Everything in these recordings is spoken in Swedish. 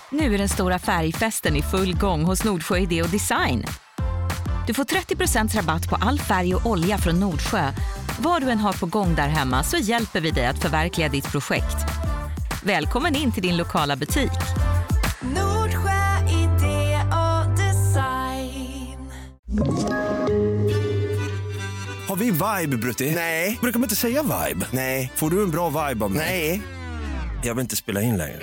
Nu är den stora färgfesten i full gång hos Nordsjö Idé och Design. Du får 30% rabatt på all färg och olja från Nordsjö. Vad du än har på gång där hemma så hjälper vi dig att förverkliga ditt projekt. Välkommen in till din lokala butik. Nordsjö Idé och Design. Har vi vibe, Brutti? Nej. Brukar man inte säga vibe? Nej. Får du en bra vibe av mig? Nej. Jag vill inte spela in längre.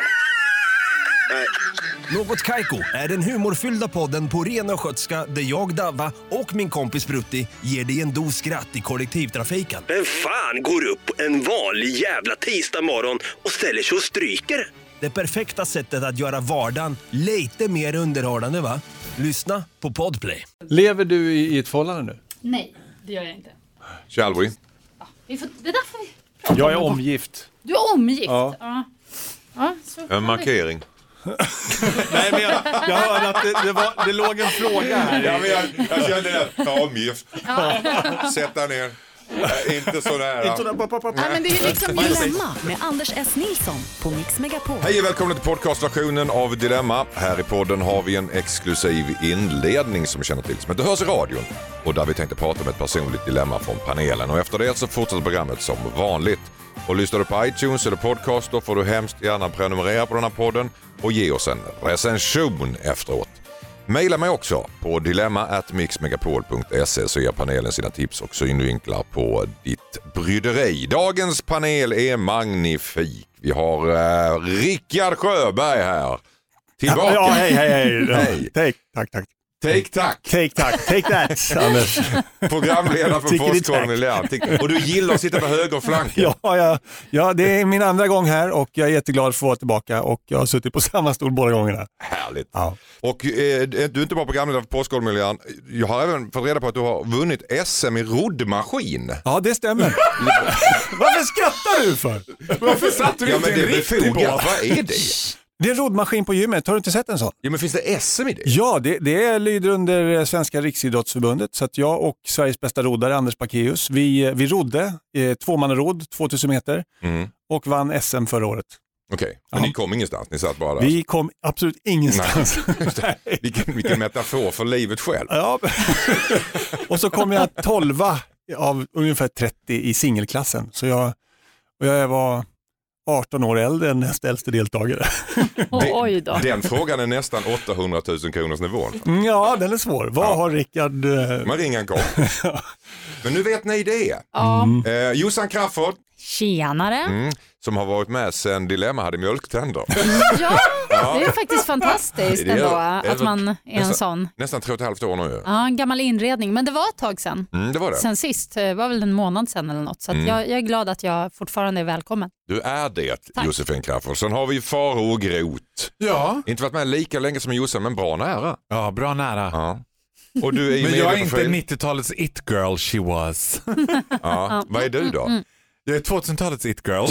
Något Kaiko är den humorfyllda podden på ren och skötska där jag, Davva och min kompis Brutti ger dig en dos skratt i kollektivtrafiken. Vem fan går upp en vanlig jävla tisdag morgon och ställer sig och stryker? Det perfekta sättet att göra vardagen lite mer underhållande, va? Lyssna på Podplay. Lever du i ett förhållande nu? Nej, det gör jag inte. Shall we? Ja, det är därför vi pratar Jag är om det. omgift. Du är omgift? Ja. Ja, så En markering. Nej, men jag hörde att det låg en fråga här. Ja, men jag kände det. Omgift. Sätt där ner. Inte så nära. Ja, men det är liksom Dilemma med Anders S. Nilsson på Mix Megapol. Hej och välkomna till podcastversionen av Dilemma. Här i podden har vi en exklusiv inledning som känner till som inte hörs i radion. Och där vi tänkte prata om ett personligt dilemma från panelen. Och efter det så fortsätter programmet som vanligt. Och lyssnar du på iTunes eller podcast då får du hemskt gärna prenumerera på den här podden och ge oss en recension efteråt. Maila mig också på dilemma@mixmegapol.se så ger panelen sina tips och synvinklar på ditt bryderi. Dagens panel är magnifik. Vi har Rickard Sjöberg här. Tillbaka. Ja, hej. Hej. Tack. Take that, Anders. programledare för Postkollen i Lärn. Och du gillar att sitta på högerflanken. Ja, det är min andra gång här och jag är jätteglad för att få vara tillbaka och jag har suttit på samma stol båda gångerna. Härligt. Ja. Och du är inte bara programledare för Postkollen i Lärn. Jag har även fått reda på att du har vunnit SM i roddmaskin. Ja, det stämmer. Varför skrattar du för? Varför satt du inte men det är befogat. Vad är det? Det är en roddmaskin på gymmet, har du inte sett en sån? Ja, men finns det SM i det? Ja, det lyder under Svenska Riksidrottsförbundet. Så att jag och Sveriges bästa roddare, Anders Backeus, vi rodde tvåmannarodd, 2000 meter och vann SM förra året. Okej, men ni kom ingenstans, ni satt bara där. Vi kom absolut ingenstans. Vilken metafor för livet själv. Ja. Och så kom jag 12 av ungefär 30 i singelklassen. Så jag var 18 år äldre än nästa äldste deltagare. Oj då. Den frågan är nästan 800 000 kronors nivån. Ja, den är svår. Vad har Rickard... Man ringer en gång. Men nu vet ni det. Jossan Crafoord. Tjenare. Som har varit med sen Dilemma hade mjölktänder. Ja, det är faktiskt fantastiskt ändå att man är en sån. Nästan 3,5 år nu. Ja, en gammal inredning. Men det var ett tag sedan. Det var det. Sen sist, det var väl en månad sedan eller något. Så att jag är glad att jag fortfarande är välkommen. Du är det, Tack. Josefin Crafoord. Sen har vi Faro Groth. Ja. Inte varit med lika länge som Jossan, men bra nära. Ja, bra nära. Ja. Och du är men jag är inte medieprofil. 90-talets it-girl she was. Ja. Vad är du då? Jag är 2000-talets it-girl.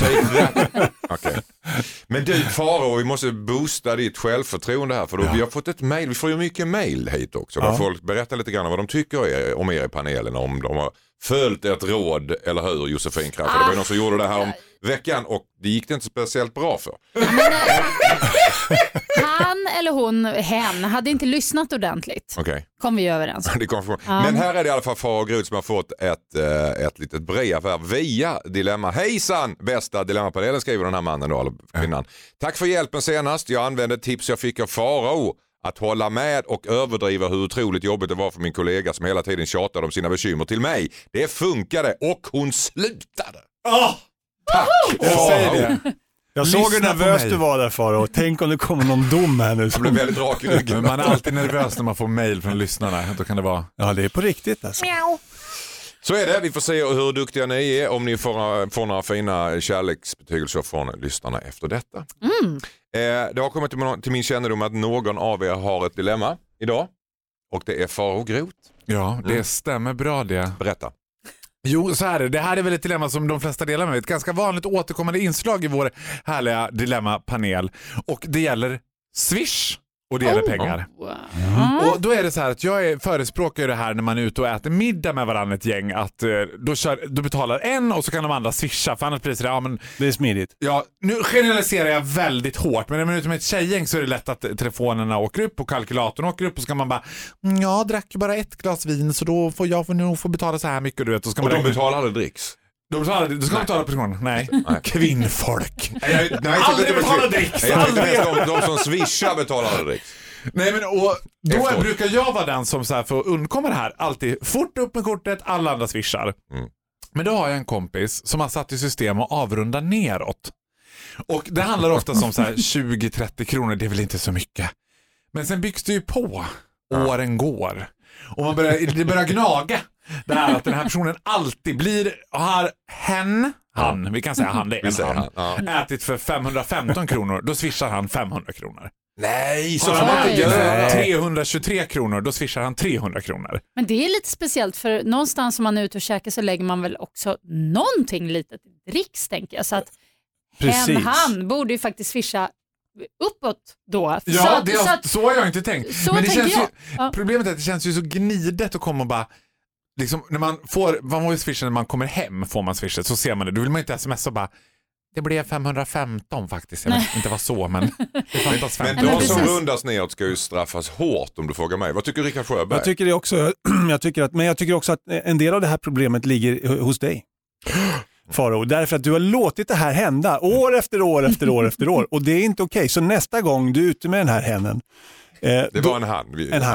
Okay. Men du Faro, vi måste boosta ditt självförtroende här. För då, vi har fått ett mejl, vi får ju mycket mejl hit också. Där folk berättar lite grann vad de tycker om er i panelen. Om de har följt ett råd, eller hur Josefin Crafoord? Det var ju någon som gjorde det här om veckan och det gick det inte speciellt bra för. Han eller hen hade inte lyssnat ordentligt. Okay. Kom vi överens. Det kom från. Men här är det i alla fall Faro Groth som har fått ett litet brev här via Dilemma. Hejsan, bästa Dilemma-panelen, skriver den här mannen då, eller kvinnan. Tack för hjälpen senast. Jag använde tips jag fick av Faro att hålla med och överdriva hur otroligt jobbigt det var för min kollega som hela tiden tjatade om sina bekymmer till mig. Det funkade och hon slutade. Tack! Jag säger det. Jag såg hur nervös du var där, Faro. Tänk om det kommer någon dom här nu. Jag blev väldigt rak i ryggen. Men man är alltid nervös när man får mejl från lyssnarna. Då kan det vara... Ja, det är på riktigt alltså. Så är det. Vi får se hur duktiga ni är. Om ni får några fina kärleksbetygelser från lyssnarna efter detta. Det har kommit till min kännedom att någon av er har ett dilemma idag. Och det är Faro Groth. Ja, det stämmer bra det. Berätta. Jo, så här är det. Det här är väl ett dilemma som de flesta delar med. Ett ganska vanligt återkommande inslag i vår härliga dilemmapanel. Och det gäller Swish och det gäller pengar. Och då är det så här att jag förespråkar ju det här när man är ute och äter middag med varandra ett gäng, att då betalar en och så kan de andra swisha, för annars blir det det är smidigt. Ja, nu generaliserar jag väldigt hårt, men när man är ute med ett tjejgäng så är det lätt att telefonerna åker upp och kalkylatorn åker upp och så kan man bara, jag drack ju bara ett glas vin så då får jag nog få betala så här mycket, du vet. Och, de betalar aldrig dricks. Du ska betala personen. Nej. Kvinnfolk. Aldrig betala dricks. De som swishar betalar aldrig dricks. Nej, men och då brukar jag vara den som så här, för att undkomma det här, alltid fort upp med kortet, alla andra swishar. Men då har jag en kompis som har satt i system att avrunda neråt. Och det handlar ofta om så här 20-30 kronor, det är väl inte så mycket. Men sen byggs det ju på. Åren går. Och det börjar gnaga. Det är att den här personen alltid blir, har han, vi kan säga han, det är han, ätit för 515 kronor, då swishar han 500 kronor. Nej, så han ätit 323 kronor, då swishar han 300 kronor. Men det är lite speciellt, för någonstans om man är ute och käkar så lägger man väl också någonting litet dricks, tänker jag. Så att han borde ju faktiskt swisha uppåt då. Ja, så har jag inte tänkt. Men det känns problemet är att det känns ju så gnidet att komma och bara liksom, när man får swisha när man kommer hem, får man swisha, så ser man det. Då vill man inte sms och bara, det blev 515 faktiskt. Jag vet inte vad så, men det fattas 15. Men de som rundas neråt ska ju straffas hårt, om du frågar mig. Vad tycker Rickard Sjöberg? Jag tycker det också. Men jag tycker också att en del av det här problemet ligger hos dig, Faro, därför att du har låtit det här hända år efter år efter år efter år, och det är inte okej. Så nästa gång du är ute med den här hennen, det var en han. En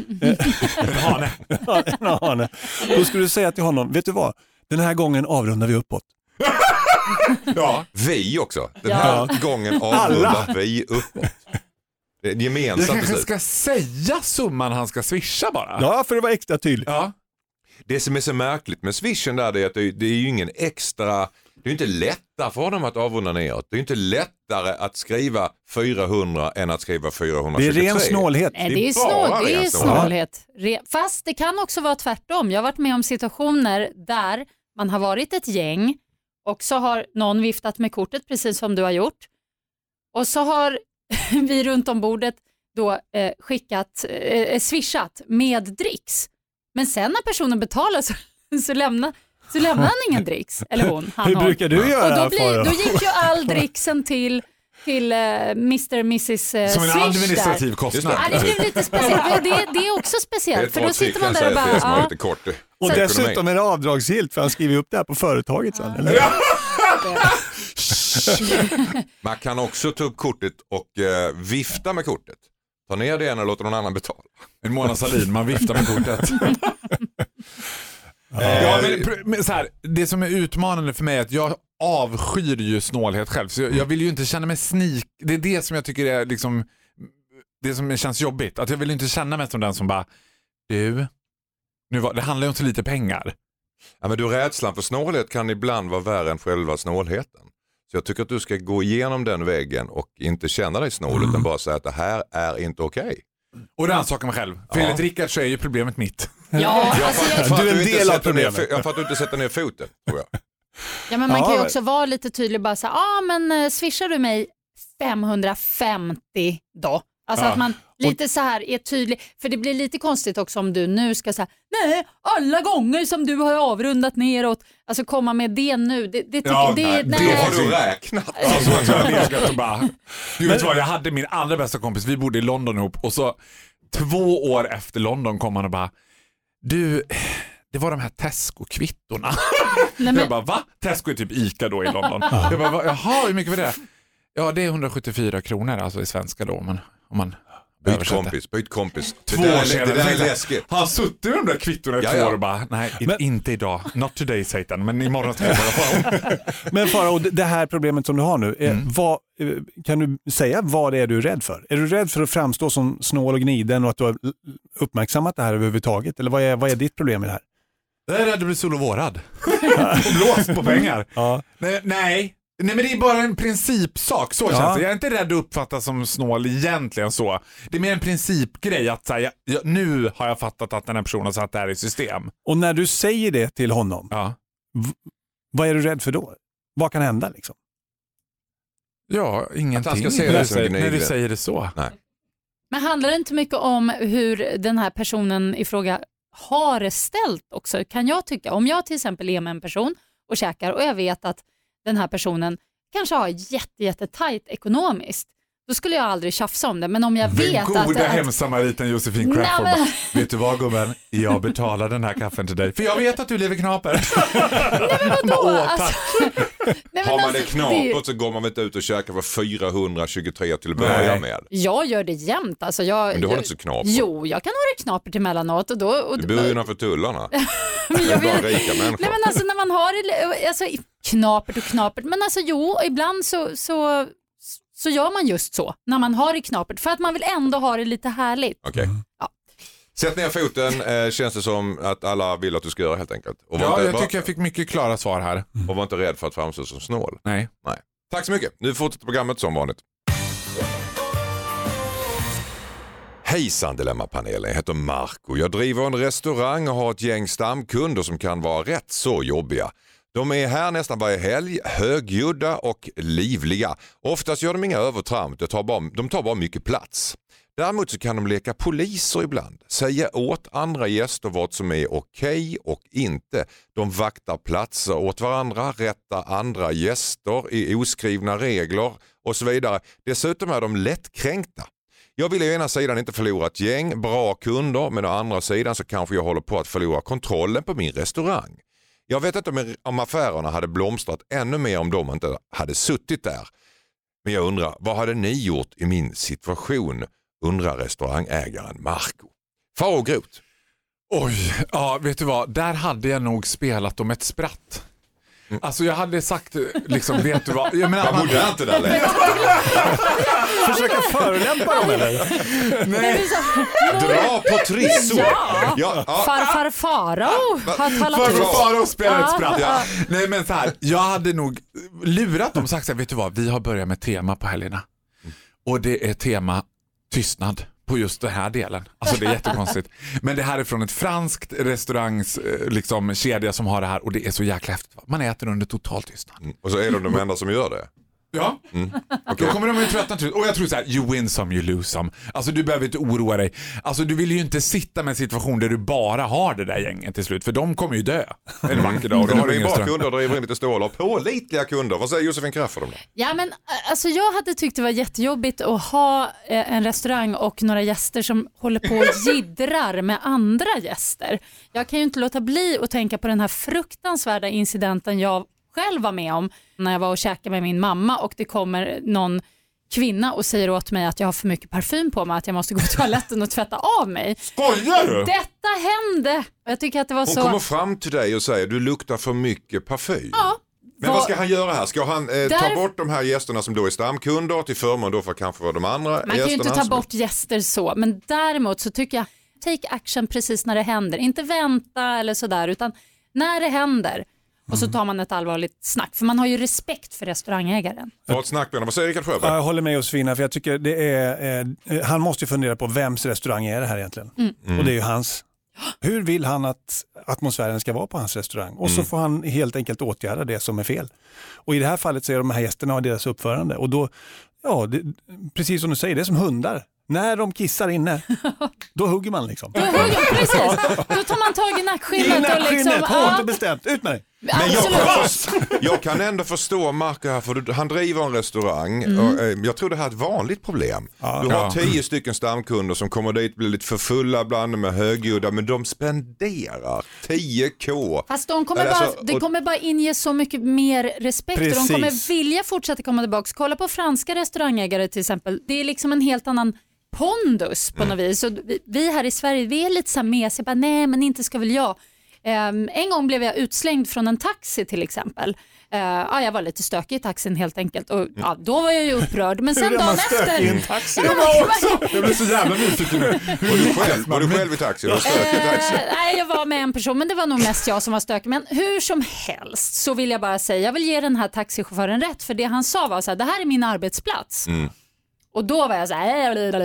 hane. Då skulle du säga till honom, vet du vad? Den här gången avrundar vi uppåt. Ja, vi också. Den här gången avrundar vi uppåt. Det är gemensamt. Jag kanske ska säga summan han ska swisha bara. Ja, för det var extra tydligt. Ja. Det som är så märkligt med swishen där är att det är ju ingen extra. Det är inte lättare för dem att avrunda neråt. Det är inte lättare att skriva 400 än att skriva 423. Det är ren snålhet. Nej, det är snålhet. Fast det kan också vara tvärtom. Jag har varit med om situationer där man har varit ett gäng och så har någon viftat med kortet precis som du har gjort. Och så har vi runt om bordet då swishat med dricks. Men sen när personen betalar så lämnar han ingen dricks. Eller hon. Hur brukar du göra? Och då gick ju all dricksen till Mr. och Mrs. Swish. Som en administrativ kostnad. Ja, det blir lite speciellt. Det är också speciellt. För då sitter man där och bara... Och dessutom är det avdragsgillt, för han skriver upp det här på företaget sen. Eller? Man kan också ta upp kortet och vifta med kortet. Ta ner det igen och låta någon annan betala. En Mona Sahlin, man viftar med kortet. Ja, men så här, det som är utmanande för mig är att jag avskyr ju snålhet själv. Så jag vill ju inte känna mig sneak. Det är det som jag tycker är liksom, det som känns jobbigt. Att jag vill inte känna mig som den som bara, det handlar ju om så lite pengar. Ja, men rädslan för snålhet kan ibland vara värre än själva snålheten. Så jag tycker att du ska gå igenom den vägen och inte känna dig snål, utan bara säga att det här är inte okej. Och rannsaka mig själv. För enligt Rickard så är ju problemet mitt. Ja, du är en del av problemet. Jag fattar inte sätta ner foten, tror jag. Ja, men man kan ju också vara lite tydlig, bara säga, men swishar du mig 550 då? Alltså att man lite så här är tydlig, för det blir lite konstigt också om du nu ska säga, nej, alla gånger som du har avrundat neråt, alltså komma med det nu, det har du räknat. Du vet vad, jag hade min allra bästa kompis, vi bodde i London ihop, och så 2 år efter London kom han och bara, det var de här Tesco-kvittorna. Jag bara, va? Tesco är typ Ica då i London. Jag bara, jaha, hur mycket var det? Ja, det är 174 kronor alltså i svenska då, men om man byt kompis. 2 år sedan. Det där är läskigt. Han har suttit med de där kvittorna i 2 år och bara, nej, inte idag. Not today, Satan, men imorgon ska jag bara Men Farao, det här problemet som du har nu, kan du säga vad det är du är rädd för? Är du rädd för att framstå som snål och gniden och att du har uppmärksammat det här överhuvudtaget? Eller vad är ditt problem med det här? Jag är rädd att bli sol och vårad. Och blåst på pengar. Ja. Nej, men det är bara en principsak, så känns det. Jag är inte rädd att uppfatta som snål egentligen så. Det är mer en principgrej att säga, nu har jag fattat att den här personen har satt det här i system. Och när du säger det till honom, vad är du rädd för då? Vad kan hända liksom? Ja, ingenting. Att han ska säga det när du säger det så. Nej. Men handlar det inte mycket om hur den här personen i fråga har det ställt också, kan jag tycka. Om jag till exempel är med en person och käkar och jag vet att den här personen kanske har jättetajt ekonomiskt, då skulle jag aldrig tjafsa om det. Men om jag vet att... Den goda hemsamariten Josefin Crafoord bara, vet du vad gubben? Jag betalar den här kaffen till dig. För jag vet att du lever knaper. Nej men vadå? Har man det knapert så går man inte ut och käkar för 423 till att börja med. Jag gör det jämt. Alltså men du har inte så knapert. Jo, jag kan ha det knapert emellanåt. Och du bor ju innanför tullarna. Men jag bara rika människor. Nej men alltså när man har det, alltså, knapert. Men alltså jo, ibland så gör man just så när man har det knapert. För att man vill ändå ha det lite härligt. Okej. Ja. Sätt ner foten, känns det som att alla vill att du ska göra helt enkelt. Och jag tycker jag fick mycket klara svar här. Och var inte rädd för att framstå som snål. Nej. Tack så mycket. Nu fortsätter programmet som vanligt. Hejsan Dilemmapanelen, jag heter Marco. Jag driver en restaurang och har ett gäng stamkunder som kan vara rätt så jobbiga. De är här nästan varje helg, högljudda och livliga. Oftast gör de inga övertramp, de tar bara mycket plats. Däremot så kan de leka poliser ibland. Säga åt andra gäster vad som är okej och inte. De vaktar platser åt varandra, rättar andra gäster i oskrivna regler och så vidare. Dessutom är de lättkränkta. Jag vill å ena sidan inte förlora ett gäng bra kunder, men å andra sidan så kanske jag håller på att förlora kontrollen på min restaurang. Jag vet inte om affärerna hade blomstrat ännu mer om de inte hade suttit där. Men jag undrar, vad hade ni gjort i min situation? Undrar restaurangägaren Marco. Far och grot. Oj, ja vet du vad? Där hade jag nog spelat om ett spratt. Alltså jag hade sagt, liksom, vet du vad? Jag menar, vad modernt det där lät. Försöka förolämpa dem eller? Nej. Dra på trissor. Ja. Farfar Farao har talat ut. Farfar Farao spelar ett spratt. Ja. Nej men så här, jag hade nog lurat dem och sagt så här, vet du vad? Vi har börjat med tema på helgerna. Och det är tema tystnad på just den här delen. Alltså det är jättekonstigt. Men det här är från ett franskt restaurangs liksom, kedja som har det här och det är så jäkla häftigt. Man äter under total tystnad. Och så är de enda som gör det. Ja, okay. Då kommer de ju tröttna till. Och jag tror så här, you win some, you lose some. Alltså du behöver inte oroa dig. Alltså du vill ju inte sitta med en situation där du bara har det där gänget till slut. För de kommer ju dö en vacker dag. De har ju bara kunder och driver in lite stål och pålitliga kunder. Vad säger Josefin Crafoord om det? Ja men alltså jag hade tyckt det var jättejobbigt att ha en restaurang och några gäster som håller på och jiddrar med andra gäster. Jag kan ju inte låta bli att tänka på den här fruktansvärda incidenten jag själv var med om när jag var och käkade med min mamma och det kommer någon kvinna och säger åt mig att jag har för mycket parfym på mig, att jag måste gå till toaletten och tvätta av mig. Skojar du? Detta hände. Jag tycker att det var Hon kommer fram till dig och säger du luktar för mycket parfym. Ja. Men vad ska han göra här? Ska han ta bort de här gästerna som då är stamkunder till förmån då för kanske de andra gästerna? Man kan ju inte ta bort gäster så, men däremot så tycker jag take action precis när det händer. Inte vänta eller sådär, utan när det händer. Och så tar man ett allvarligt snack. För man har ju respekt för restaurangägaren. Ta ett snack med honom. Vad säger Rickard Sjöberg? Jag håller med Josefina, för jag tycker det är, han måste ju fundera på vems restaurang är det här egentligen. Och det är ju hans. Hur vill han att atmosfären ska vara på hans restaurang? Och så får han helt enkelt åtgärda det som är fel. Och i det här fallet så är de här gästerna och deras uppförande. Och då, precis som du säger, det är som hundar. När de kissar inne, då hugger man liksom. Precis, då tar man tag i nackskinnet. Och liksom, hårt och bestämt, ut med det. Men jag kan ändå förstå Marco här, för han driver en restaurang och, jag tror det här är ett vanligt problem. Du har 10 stycken stamkunder som kommer dit, blir lite för fulla bland med högljudda, men de spenderar 10k. Fast det kommer bara inge så mycket mer respekt. Och de kommer vilja fortsätta komma tillbaka. Kolla på franska restaurangägare till exempel. Det är liksom en helt annan pondus på något vis. Och vi här i Sverige, vi är lite så här mesiga, bara nej men inte ska väl jag. En gång blev jag utslängd från en taxi till exempel. Jag var lite stökig i taxin helt enkelt. Och då var jag ju upprörd. Men sen dagen efter... i en taxi? Jag blev så jävla nyfiken nu. Var du själv i taxi? Nej, jag var med en person, men det var nog mest jag som var stökig. Men hur som helst så vill jag bara säga, jag vill ge den här taxichauffören rätt. För det han sa var så här, det här är min arbetsplats. Och då var jag så här...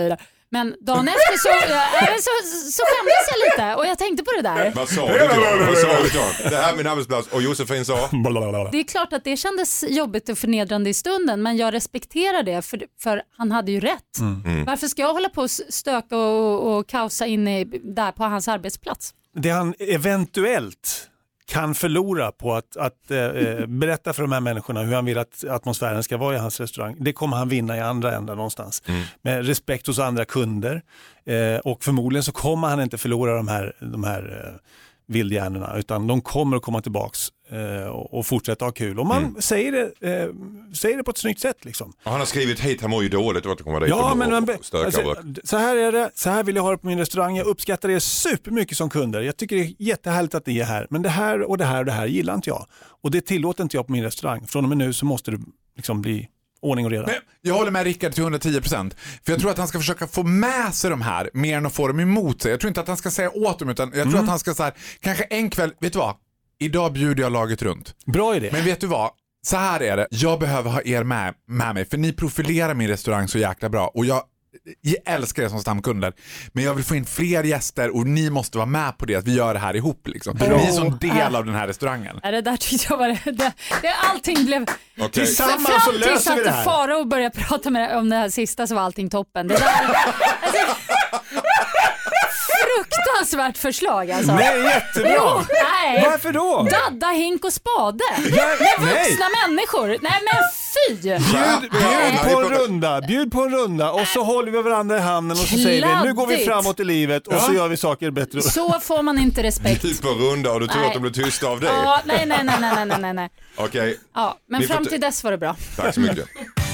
Men dagen efter så skämdes jag lite och jag tänkte på det där. Vad sa du då? Det här är min arbetsplats och Josefin sa? Det är klart att det kändes jobbigt och förnedrande i stunden, men jag respekterar det för han hade ju rätt. Varför ska jag hålla på och stöka och kaosa inne där på hans arbetsplats? Det han eventuellt kan förlora på att berätta för de här människorna hur han vill att atmosfären ska vara i hans restaurang, det kommer han vinna i andra ändar någonstans. Med respekt hos andra kunder, och förmodligen så kommer han inte förlora de här vildhjärnorna, utan de kommer att komma tillbaks och fortsätta ha kul. Och man säger det på ett snyggt sätt liksom. Och han har skrivit hit, han mår ju dåligt och att komma dit så här är det, så här vill jag ha det på min restaurang. Jag uppskattar det supermycket som kunder. Jag tycker det är jättehärligt att ni är här, men det här och det här och det här gillar inte jag. Och det tillåter inte jag på min restaurang. Från och med nu så måste det liksom bli ordning och reda. Men jag håller med Rickard till 110%. För jag tror att han ska försöka få med sig de här mer än att få dem emot sig. Jag tror inte att han ska säga åt dem, utan jag tror att han ska så här, kanske en kväll, vet du vad? Idag bjuder jag laget runt. Bra idé. Men vet du vad? Så här är det. Jag behöver ha er med mig, för ni profilerar min restaurang så jäkla bra. Och jag älskar er som stamkunder. Men jag vill få in fler gäster och ni måste vara med på det, att vi gör det här ihop liksom. Ni är som del av den här restauranger. Det där tyckte jag var det allting blev tillsammans så löser vi det här. Farao började prata om det här sista så var allting toppen. Det där, fruktansvärt förslag alltså. Nej, jättebra. Jo, nej. Varför då? Dadda, hink och spade. Med vuxna människor. Nej men fy. Bjud på en runda och så håller vi varandra i handen och så säger vi, nu går vi framåt i livet och så gör vi saker bättre. Så får man inte respekt. Bjud på en runda och du tror att de blir tysta av dig. Ja, nej. Okej. Ja, men fram till dess var det bra. Tack så mycket.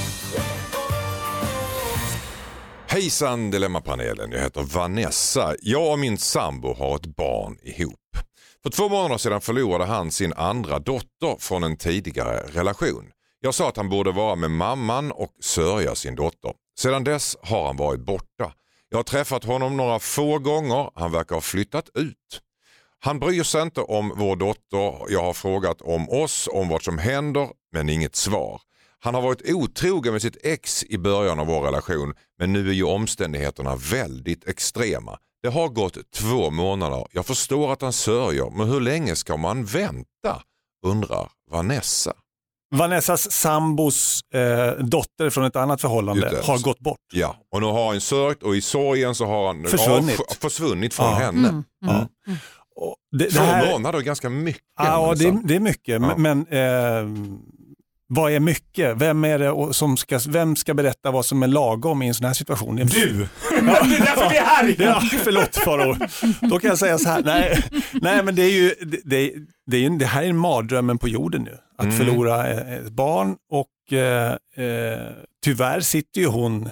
Hejsan Dilemmapanelen, jag heter Vanessa. Jag och min sambo har ett barn ihop. För 2 månader sedan förlorade han sin andra dotter från en tidigare relation. Jag sa att han borde vara med mamman och sörja sin dotter. Sedan dess har han varit borta. Jag har träffat honom några få gånger, han verkar ha flyttat ut. Han bryr sig inte om vår dotter, jag har frågat om oss, om vad som händer, men inget svar. Han har varit otrogen med sitt ex i början av vår relation, men nu är ju omständigheterna väldigt extrema. Det har gått 2 månader. Jag förstår att han sörjer, men hur länge ska man vänta? Undrar Vanessa. Vanessas sambos dotter från ett annat förhållande har gått bort. Ja, och nu har han sörjt och i sorgen så har han försvunnit från henne. Och 2 månader är ganska mycket. Ja, det är mycket. Ja. Men vad är mycket? Vem ska berätta vad som är lagom i en sån här situation? Du! Det är därför vi är här. Ja, förlåt Farao. Då kan jag säga så här. Nej, men det här är en mardrömmen på jorden nu. Att förlora ett barn och tyvärr sitter ju hon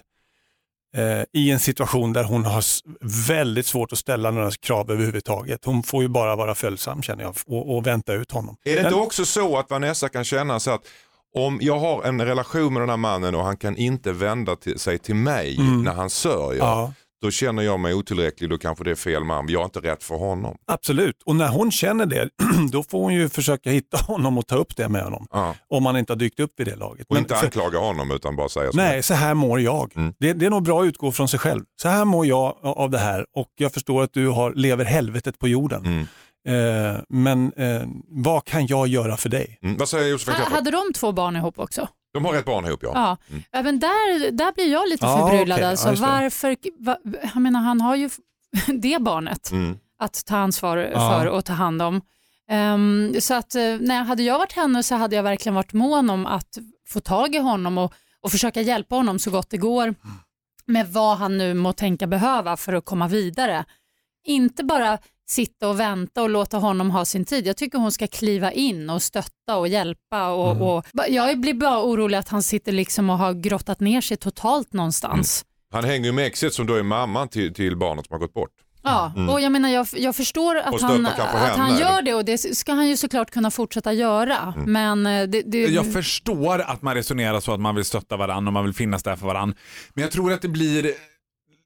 i en situation där hon har väldigt svårt att ställa några krav överhuvudtaget. Hon får ju bara vara följsam, känner jag, och vänta ut honom. Är det inte också så att Vanessa kan känna så att om jag har en relation med den här mannen och han kan inte vända sig till mig när han sörjer, då känner jag mig otillräcklig, då kanske det är fel man. Jag är inte rätt för honom. Absolut, och när hon känner det, då får hon ju försöka hitta honom och ta upp det med honom. Om man inte har dykt upp i det laget. Och inte anklaga honom utan bara säga så. Nej, så här mår jag. Det är nog bra att utgå från sig själv. Så här mår jag av det här och jag förstår att du lever helvetet på jorden. Men vad kan jag göra för dig? Vad säger Josefin? Hade de 2 barn ihop också? De har ett barn ihop, ja. Även där blir jag lite förbryllad. Okay. Alltså, varför? Jag menar, han har ju det barnet att ta ansvar för och ta hand om. Så att hade jag varit henne så hade jag verkligen varit mån om att få tag i honom och försöka hjälpa honom så gott det går med vad han nu må tänka behöva för att komma vidare. Inte bara sitta och vänta och låta honom ha sin tid. Jag tycker hon ska kliva in och stötta och hjälpa. Och jag blir bara orolig att han sitter liksom och har grottat ner sig totalt någonstans. Han hänger ju med exet som då är mamman till barnet som har gått bort. Ja, och jag menar jag förstår att han gör det och det ska han ju såklart kunna fortsätta göra. Men jag förstår att man resonerar så att man vill stötta varandra och man vill finnas där för varandra. Men jag tror att det blir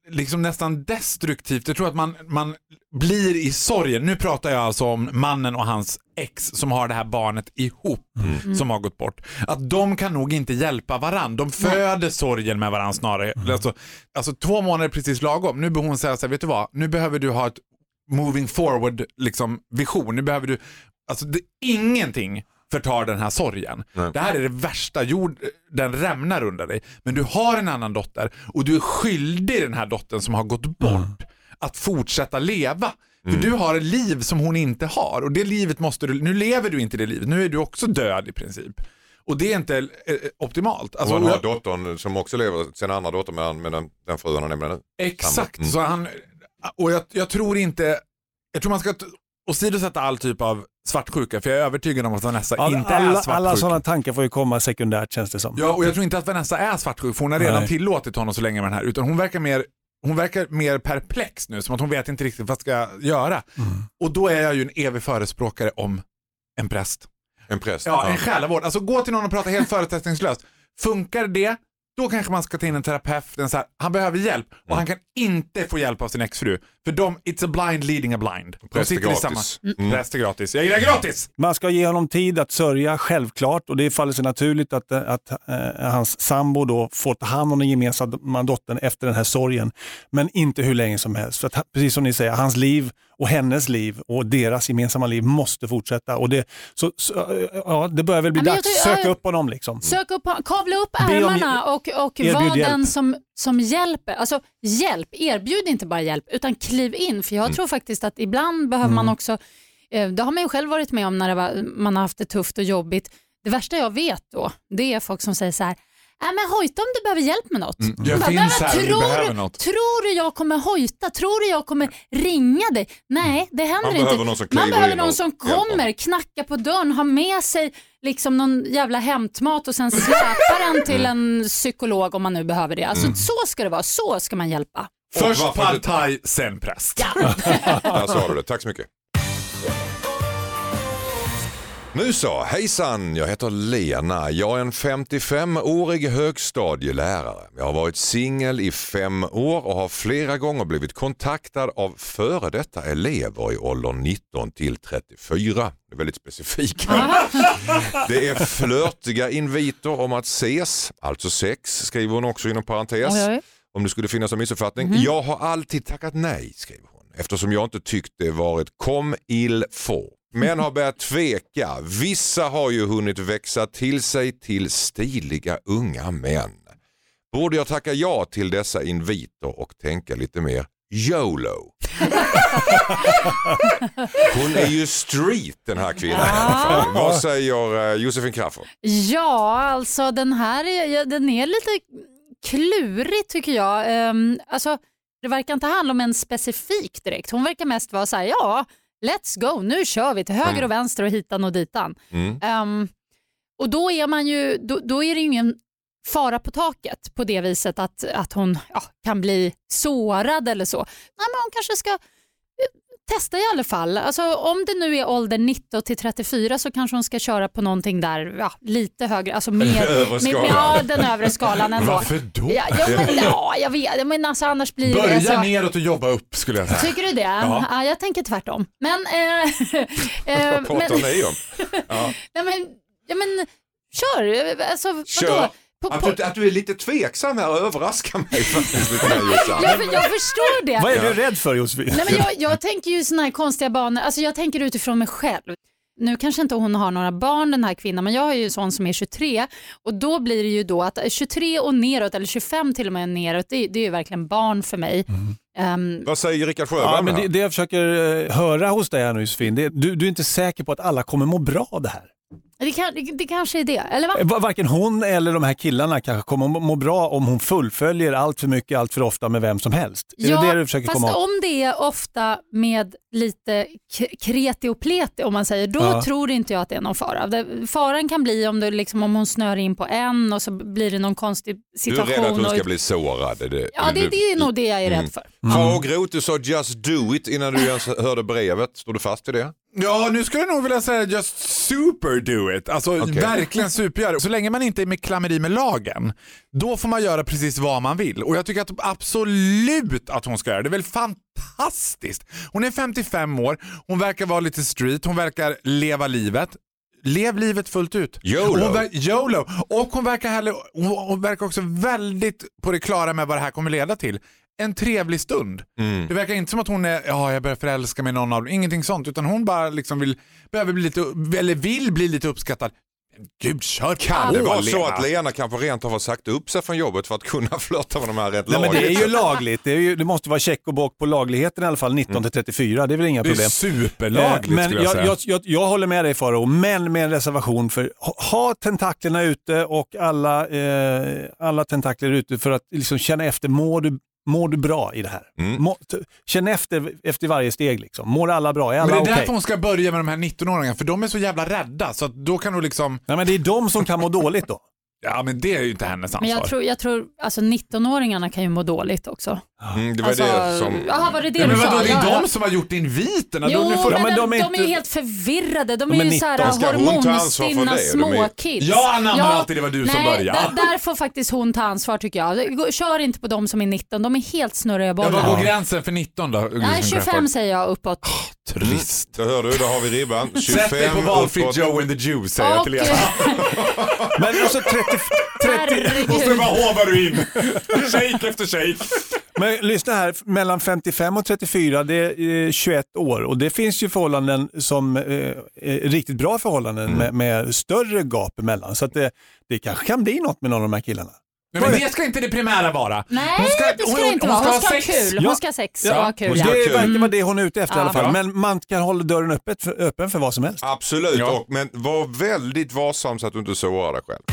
liksom nästan destruktivt. Jag tror att man blir i sorgen. Nu pratar jag alltså om mannen och hans ex som har det här barnet ihop som har gått bort. Att de kan nog inte hjälpa varann. De föder sorgen med varann snarare. Alltså 2 månader precis lagom. Nu behöver hon säga så här, vet du vad? Nu behöver du ha ett moving forward liksom vision. Nu behöver du, alltså ingenting förtar den här sorgen. Nej. Det här är det värsta, den rämnar under dig. Men du har en annan dotter och du är skyldig den här dottern som har gått bort att fortsätta leva. För du har ett liv som hon inte har och det livet måste du, nu lever du inte det livet, nu är du också död i princip. Och det är inte optimalt. Alltså, och han har dottern som också lever, sin andra dotter med den frun han nämnde. Exakt, så och jag tror man ska åsidosätta all typ av svartsjuka, för jag är övertygad om att Vanessa inte är svartsjuk. Alla sådana tankar får ju komma sekundärt, känns det som. Ja, och jag tror inte att Vanessa är svartsjuk, för hon har redan tillåtit honom så länge med den här, utan hon verkar mer perplex nu, som att hon vet inte riktigt vad ska göra. Och då är jag ju en evig förespråkare om en präst. En präst? Ja, en själavård. Alltså gå till någon och prata helt förutsättningslöst. Funkar det, då kanske man ska ta in en terapeut. Han behöver hjälp och han kan inte få hjälp av sin exfru. För it's a blind leading a blind. Präst är gratis. Präst är gratis. Jag gillar gratis! Man ska ge honom tid att sörja, självklart. Och det faller sig naturligt att hans sambo då får ta hand om den gemensamma dottern efter den här sorgen. Men inte hur länge som helst. För att, precis som ni säger, hans liv och hennes liv och deras gemensamma liv måste fortsätta. Och det börjar väl bli dags. Söka upp honom liksom. Sök upp, kavla upp ärmarna och var den som hjälper. Alltså erbjud inte bara hjälp utan kliv in. För jag tror faktiskt att ibland behöver man också, det har man ju själv varit med om när man har haft det tufft och jobbigt. Det värsta jag vet då, det är folk som säger så här: men hojta om du behöver hjälp med något. Jag finns här om du behöver något. Tror du jag kommer hojta? Tror du jag kommer ringa dig? Nej, det händer inte. Man behöver någon som kommer, knacka på dörren, ha med sig liksom någon jävla hämtmat och sen släpa den till en psykolog om man nu behöver det. Alltså så ska det vara, så ska man hjälpa. Först pad thai, sen präst. Ja. Där sa du det, tack så mycket. Nu så, hejsan, jag heter Lena. Jag är en 55-årig högstadielärare. Jag har varit singel i 5 år och har flera gånger blivit kontaktad av före detta elever i åldern 19 till 34. Det är väldigt specifikt. Det är flörtiga inviter om att ses, alltså sex, skriver hon också inom parentes. Om det skulle finnas en missuppfattning. Jag har alltid tackat nej, skriver hon, eftersom jag inte tyckte det varit comme il faut. Men har börjat tveka. Vissa har ju hunnit växa till sig till stiliga unga män. Borde jag tacka ja till dessa inviter och tänka lite mer YOLO? Hon är ju street, den här kvinnan. Vad säger Josefin Crafoord? Ja, alltså den är lite klurig tycker jag. Alltså det verkar inte handla om en specifik direkt. Hon verkar mest vara så här: let's go, nu kör vi till höger och vänster och hitan och ditan. Och då är man ju, då är det ingen fara på taket på det viset att hon kan bli sårad eller så. Nej, men hon kanske ska testa i alla fall. Alltså om det nu är ålder 19 till 34 så kanske hon ska köra på någonting där lite högre, alltså mer den övre skalan ändå. Varför då? Jag vet, men alltså annars blir det börja neråt och jobba upp, skulle jag säga. Tycker du det? Ja, jag tänker tvärtom. Men vad pratar ni om? Nej men kör, alltså vadå? Att du är lite tveksam här överraskar mig faktiskt lite mer, jag förstår det. Vad är du rädd för, Josefin? Nej, men jag tänker ju såna här konstiga banor. Alltså jag tänker utifrån mig själv. Nu kanske inte hon har några barn, den här kvinnan, men jag har ju en sån som är 23 och då blir det ju då att 23 och neråt eller 25 till och med neråt, det är ju verkligen barn för mig. Vad säger Rickard Sjöberg? Men det jag försöker höra hos dig här nu, Josefin, du är inte säker på att alla kommer må bra av det här. Det kanske är det, eller va? Varken hon eller de här killarna kanske kommer må bra om hon fullföljer allt för mycket, allt för ofta med vem som helst. Är det du försöker komma fast om det är ofta med lite kreti och pleti, om man säger, då tror inte jag att det är någon fara. Faran kan bli om hon snör in på en och så blir det någon konstig situation. Du är rädd att hon ska bli sårad? Det är nog det jag är rädd för. Fagro, du sa just do it innan du ens hörde brevet. Står du fast vid det? Ja, nu skulle jag nog vilja säga just super do it. Alltså verkligen supergör det. Så länge man inte är med klammeri med lagen, då får man göra precis vad man vill. Och jag tycker att absolut att hon ska göra det. Det är väl fantastiskt. Hon är 55 år, hon verkar vara lite street, hon verkar leva livet. Lev livet fullt ut. YOLO. Och hon verkar också väldigt på det klara med vad det här kommer leda till. En trevlig stund. Det verkar inte som att hon är jag börjar förälska mig någon av dem. Ingenting sånt, utan hon bara liksom vill bli lite uppskattad. Gud, kan det vara så att Lena kanske rent har sagt upp sig från jobbet för att kunna flirta med de här rätt lagligt? Men det är ju lagligt. Det måste vara check och bock på lagligheten i alla fall 19-34. Det är väl inga problem. Det är superlagligt men skulle jag säga. Jag håller med dig Faro, men med en reservation för ha tentaklerna ute och alla tentakler ute för att liksom känna efter, mår du bra i det här? Känn efter varje steg liksom. Mår alla bra? Är alla men det är okay? därför hon ska börja med de här 19-åringarna, för de är så jävla rädda, så att då kan du liksom... Ja, men det är de som kan må dåligt då. Ja, men det är ju inte hennes ansvar. Men jag tror alltså 19-åringarna kan ju må dåligt också. Det var det som... Jaha, var det men du sa? Det är de som har gjort inviterna. Jo, de är helt förvirrade. De är ju såhär hormonstinna småkids. Jag anammar alltid det var du som började. Där får faktiskt hon ta ansvar tycker jag. Kör inte på de som är 19. De är helt snurriga bollar. Vad går gränsen för 19 då? Nej, 25 säger jag uppåt. Trist. Då hör du, då har vi ribban. 25 Sätt dig på valfri Joe and the Jew, säger jag till er. Men alltså 30... Och så bara hovar du in. Shake efter shake. Men lyssna här, mellan 55 och 34 det är 21 år och det finns ju förhållanden som är riktigt bra förhållanden med större gap emellan, så att det kanske kan bli något med någon av de här killarna. Men det ska inte det primära vara. Nej, det ska inte vara. Hon ska ha kul. Hon ska ha sex och ha kul. Det verkar vara det hon är ute efter i alla fall. Men man kan hålla dörren öppen för vad som helst. Absolut, men var väldigt varsam så att du inte sårar dig själv.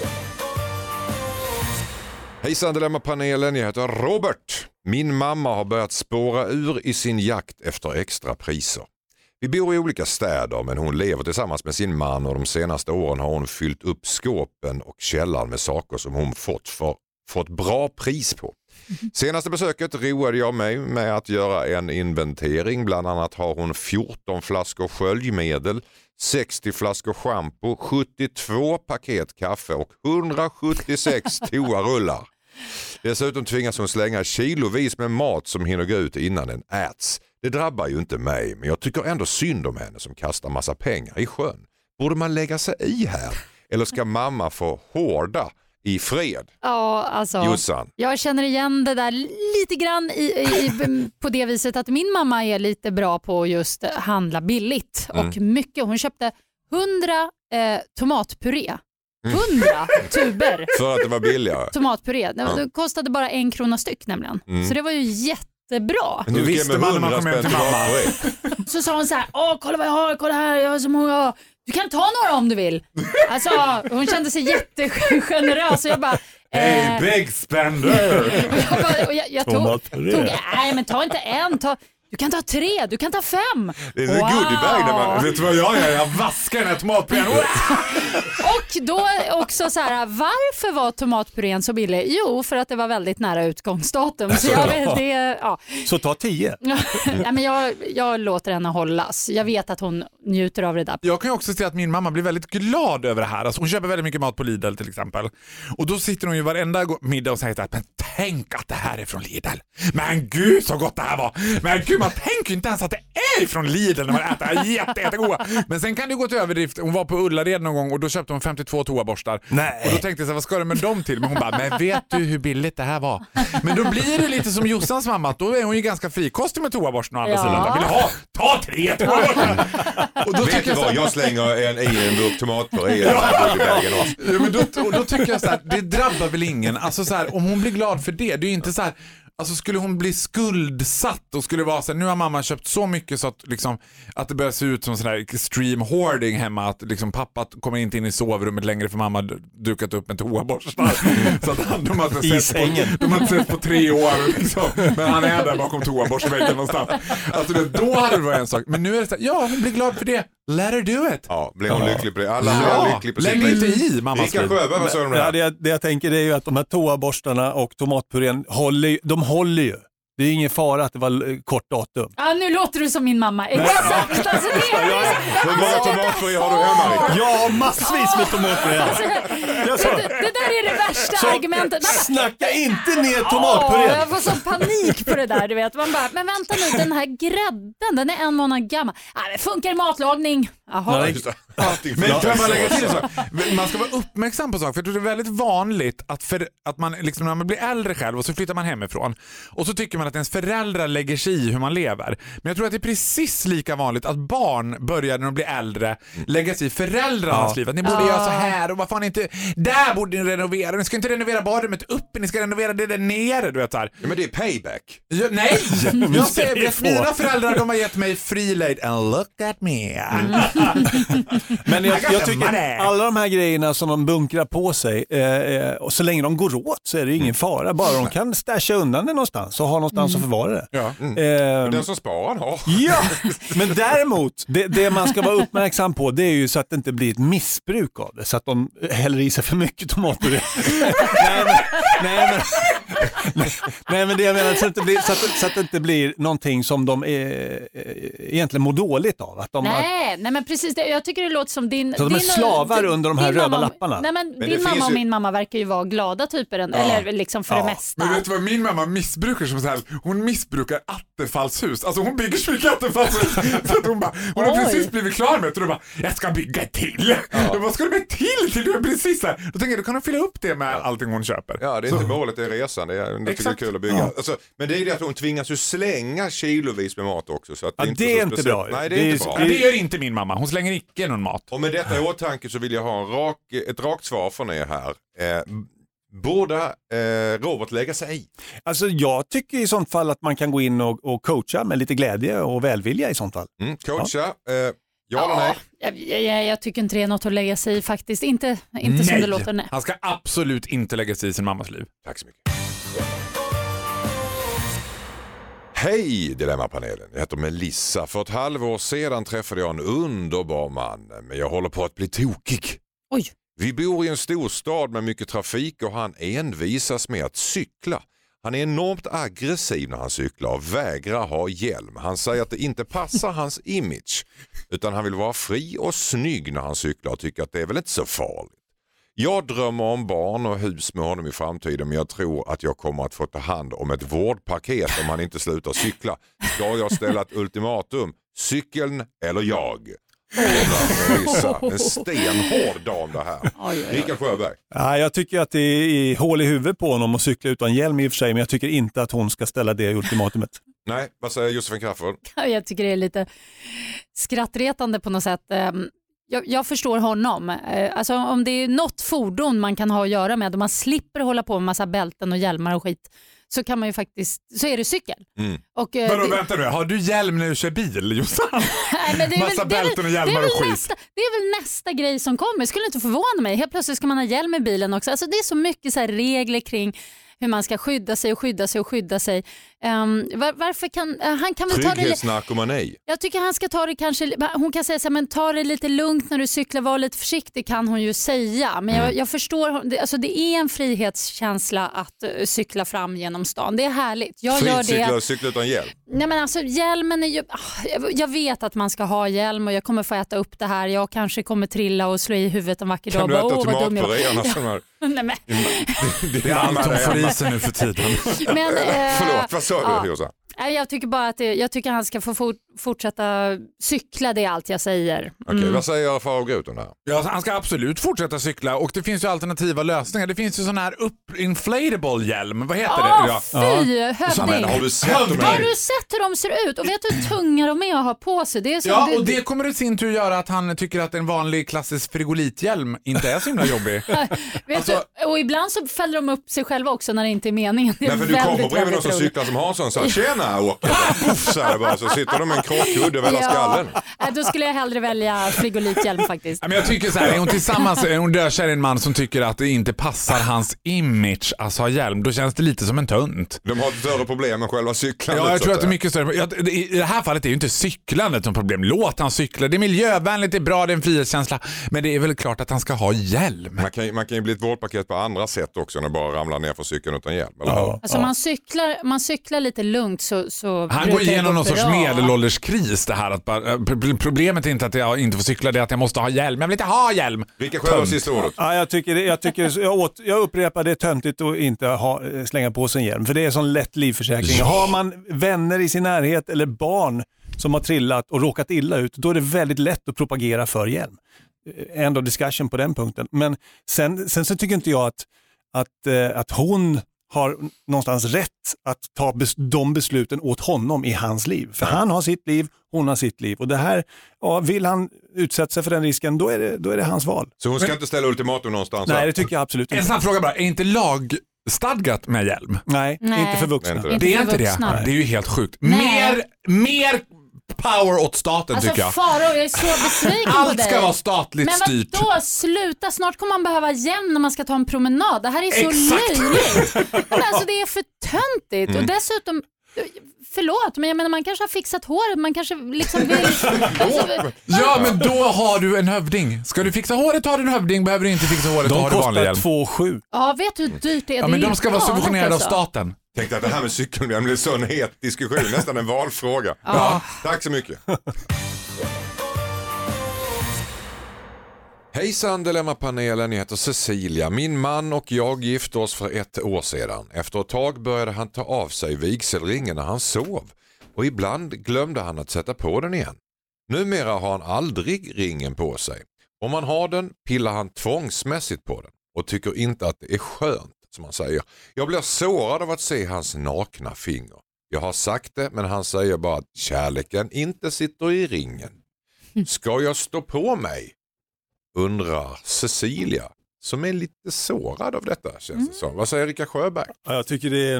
Hejsan Dilemma-panelen, jag heter Robert. Min mamma har börjat spåra ur i sin jakt efter extra priser. Vi bor i olika städer, men hon lever tillsammans med sin man och de senaste åren har hon fyllt upp skåpen och källaren med saker som hon fått bra pris på. Senaste besöket roade jag mig med att göra en inventering. Bland annat har hon 14 flaskor sköljmedel, 60 flaskor shampoo, 72 paket kaffe och 176 toarullar. Dessutom tvingas hon slänga kilovis med mat som hinner gå ut innan den äts. Det drabbar ju inte mig, men jag tycker ändå synd om henne som kastar massa pengar i sjön. Borde man lägga sig i här? Eller ska mamma få hårda i fred? Ja, alltså. Jossan. Jag känner igen det där lite grann på det viset att min mamma är lite bra på just handla billigt och mycket. Hon köpte 100 tomatpuré. 100 tuber. För att det var billigare. Tomatpuré. Det kostade bara 1 krona styck nämligen. Så det var ju jättebra. Du visste man när man kom hem till mamma. Så sa hon så här: kolla vad jag har, kolla här, jag har så många. Du kan ta några om du vill. Alltså, hon kände sig jättegenerös och jag bara... Hey, big spender! jag tog, nej men ta inte en, du kan ta 3, du kan ta 5. Det är en goodiebag där man... Vet du vad jag gör? Jag vaskar den här tomatpurén. Och då också så här, varför var tomatpurén så billig? Jo, för att det var väldigt nära utgångsdatum. Så jag vet, Så ta 10. Nej, men jag låter henne hållas. Jag vet att hon njuter av det där. Jag kan ju också se att min mamma blir väldigt glad över det här. Alltså, hon köper väldigt mycket mat på Lidl till exempel. Och då sitter hon ju varenda middag och säger att men tänk att det här är från Lidl. Men gud så gott det här var. Men gud, man tänker ju inte ens att det är från Lidl när man äter jättegoda. Men sen kan det gå till överdrift. Hon var på Ullared någon gång och då köpte hon 52 toaborstar. Nej. Och då tänkte jag så här, vad ska du med dem till? Men hon bara, men vet du hur billigt det här var? Men då blir det lite som Jossans mamma. Då är hon ju ganska frikostig med toaborsten å andra sidan. Vill ha, ta 3 toaborstar. Och då vet du vad, jag slänger en burk tomatpuré. Då tycker jag så här, det drabbar väl ingen. Alltså så här, om hon blir glad för det är ju inte så här. Alltså skulle hon bli skuldsatt och skulle vara så här, nu har mamma köpt så mycket så att, liksom, att det börjar se ut som sån här extreme hoarding hemma, att liksom, pappa kommer inte in i sovrummet längre för mamma dukat upp en toaborstar. Så att de har inte sett på 3 år liksom, men han är där bakom toaborstväggen någonstans. Alltså då hade det varit en sak, men nu är det så här, ja, hon blir glad för det. Let her do it. Ja, blir hon lycklig på det? Alla blir lycklig på lägg inte i mammas liv. Det jag tänker det är ju att de här toaborstarna och tomatpurén håller ju. Det är ingen fara att det var kort datum. Ja, nu låter du som min mamma. Exakt. Alltså, Hur många tomatfrö har du hemma? Jag har massvis med tomatpuré. Det där är det värsta argumentet. Snacka inte ner tomatpuré. Jag får så panik på det där, du vet. Man bara, men vänta nu, den här grädden, den är 1 månad gammal. Det funkar i matlagning. Jaha. Men kan man lägga till så? Man ska vara uppmärksam på saker, för det är väldigt vanligt att man liksom, när man blir äldre själv och så flyttar man hemifrån och så tycker man att ens föräldrar lägger sig i hur man lever. Men jag tror att det är precis lika vanligt att barn börjar när de blir äldre lägga sig i föräldrarnas liv. Att ni borde göra så här och vad fan inte, där borde ni renovera. Ni ska inte renovera badrummet uppe, ni ska renovera det där nere, du vet så här. Ja, men det är payback. Nej, jag säger att mina föräldrar, de har gett mig free lejd and look at me. Men jag tycker alla de här grejerna som de bunkrar på sig och så länge de går åt så är det ingen fara. Bara de kan stasha undan det någonstans och ha någonstans att förvara det. Ja. Den som sparar har. Ja, men däremot det man ska vara uppmärksam på, det är ju så att det inte blir ett missbruk av det. Så att de häller i sig för mycket tomater. Nej, men det jag menar, så att det inte blir någonting som de egentligen mår dåligt av. Att nej, men precis. Jag tycker det låter som din... Så de är slavar under de här röda lapparna. Nej, men din mamma och min mamma verkar ju vara glada typer, eller liksom för det mesta. Men vet du vad min mamma missbrukar som så här? Hon missbrukar attefallshus. Alltså hon bygger så mycket attefallshus. Så att hon har precis blivit klar med det och då bara, jag ska bygga till. Vad ska du med till? Du är precis här. Då tänker jag, då kan hon fylla upp det med allting hon köper. Ja, det är inte målet, det är resan. Det är tycker kul att bygga. Ja. Alltså, men det är det att hon tvingas ju slänga kilovis med mat också. Så att det är inte bra. Nej, det är inte bra. Det gör inte min mamma. Hon slänger inte någon mat. Och med detta i åtanke så vill jag ha ett rakt svar från er här. Borde Robert lägga sig i? Alltså jag tycker i sånt fall att man kan gå in och coacha med lite glädje och välvilja i sånt fall. Coacha, ja eller nej? Jag tycker inte det är något att lägga sig i faktiskt. Inte som det låter. Nej. Han ska absolut inte lägga sig i sin mammas liv. Tack så mycket. Hej Dilemmapanelen, jag heter Melissa. För ett halvår sedan träffade jag en underbar man, men jag håller på att bli tokig. Oj. Vi bor i en storstad med mycket trafik och han envisas med att cykla. Han är enormt aggressiv när han cyklar och vägrar ha hjälm. Han säger att det inte passar hans image, utan han vill vara fri och snygg när han cyklar och tycker att det är väl inte så farligt. Jag drömmer om barn och hus med honom i framtiden, men jag tror att jag kommer att få ta hand om ett vårdpaket om han inte slutar cykla. Ska jag ställa ett ultimatum? Cykeln eller jag? En stenhård dam det här. Rika Sjöberg. Ja, jag tycker att det är hål i huvudet på honom att cykla utan hjälm i och för sig, men jag tycker inte att hon ska ställa det ultimatumet. Nej, vad säger Josefin Crafoord? Jag tycker det är lite skrattretande på något sätt. Jag förstår honom. Alltså, om det är något fordon man kan ha att göra med och man slipper hålla på med massa bälten och hjälmar och skit, så kan man ju faktiskt, så är det cykel. Och, men då vänta nu, har du hjälm när du kör bil, Jossan? Massa bälten och hjälmar och skit. Det är väl nästa grej som kommer. Skulle inte förvåna mig. Helt plötsligt ska man ha hjälm i bilen också. Alltså det är så mycket så här regler kring hur man ska skydda sig. Varför kan han kan väl ta det trygghetsnarkomani. Jag tycker han ska ta det kanske, hon kan säga så här, men ta det lite lugnt när du cyklar, var lite försiktig, kan hon ju säga. Men jag förstår, alltså det är en frihetskänsla att cykla fram genom stan. Det är härligt. Jag gör det. Cykla utan hjälm. Nej, men alltså hjälmen är ju, jag vet att man ska ha hjälm och jag kommer få äta upp det här. Jag kanske kommer trilla och slå i huvudet en vacker dag. Kan du äta tomatpuré annars? Nej, men. Det är allt om polisen nu för tiden. Men, förlåt, vad sa du, Josa? Jag tycker bara att jag tycker han ska få fortsätta cykla, det är allt jag säger. Okej, vad säger Farao Groten här? Ja, han ska absolut fortsätta cykla och det finns ju alternativa lösningar. Det finns ju sån här inflatable hjälm. Vad heter det? Fy, hövding. Har du sett hur de ser ut? Och vet du hur tunga de är att ha på sig? Det är så och det kommer i sin tur göra att han tycker att en vanlig klassisk frigolithjälm inte är så himla jobbig. Och ibland så fäller de upp sig själva också när det inte är meningen. Nej, för du kommer bredvid någon som cyklar som har sån så här, tjena åker. Så sitter de en en krockkudde över hela skallen. Då skulle jag hellre välja frigolithjälm faktiskt. Men jag tycker så här, är hon tillsammans, är hon dökär en man som tycker att det inte passar hans image att ha hjälm, då känns det lite som en tönt. De har ett större problem än själva cyklandet. Ja, jag tror att det är mycket större. I det här fallet är ju inte cyklandet som problem. Låt han cykla, det är miljövänligt, det är bra, det är en frihetskänsla. Men det är väl klart att han ska ha hjälm. Man kan ju bli ett vårdpaket på andra sätt också än att bara ramla ner för cykeln utan hjälm. Eller? Ja. Alltså man cyklar lite lugnt så han går igenom någon sorts medelålderskris det här. Att bara, problemet är inte att jag inte får cykla, det är att jag måste ha hjälm. Jag vill inte ha hjälm. Vilka skäl sista ordet? Ja, jag upprepar, det är töntigt att inte slänga på sig en hjälm. För det är sån lätt livförsäkring. Ja. Har man vänner i sin närhet eller barn som har trillat och råkat illa ut, då är det väldigt lätt att propagera för hjälm. End of discussion på den punkten. Men sen så tycker inte jag att hon har någonstans rätt att ta de besluten åt honom i hans liv. För han har sitt liv, hon har sitt liv. Och det här, vill han utsätta sig för den risken, då är det hans val. Så hon ska inte ställa ultimatum någonstans? Nej, det tycker jag absolut inte. En snabb fråga bara, är inte lagstadgat med hjälm? Nej, inte för vuxna. Det är inte det. Det är ju helt sjukt. Mer power åt staten tycker jag. Alltså Faro, jag är så besviken på dig. Allt ska vara statligt styrt. Men vadå, sluta. Snart kommer man behöva hjälm när man ska ta en promenad. Det här är så löjligt. Men alltså det är för töntigt. Och dessutom, förlåt, men jag menar man kanske har fixat håret. Man kanske liksom vill... Ja, men då har du en hövding. Ska du fixa håret har du en hövding. Behöver du inte fixa håret de har du vanlig hjälm. De kostar 2,7. Ja, vet du hur dyrt det är? Ja, men de ska vara subventionerade av staten. Tänkte att det här med cykelhjälm blir så en het diskussion, nästan en valfråga. Ja. Tack så mycket. Hejsan Dilemma-panelen, jag heter Cecilia. Min man och jag gifte oss för 1 år sedan. Efter ett tag började han ta av sig vigselringen när han sov. Och ibland glömde han att sätta på den igen. Numera har han aldrig ringen på sig. Om han har den pillar han tvångsmässigt på den. Och tycker inte att det är skönt, som han säger. Jag blir sårad av att se hans nakna finger. Jag har sagt det, men han säger bara att kärleken inte sitter i ringen. Ska jag stå på mig? Undrar Cecilia, som är lite sårad av detta, känns det som. Vad säger Rika Sjöberg? Ja, jag tycker det är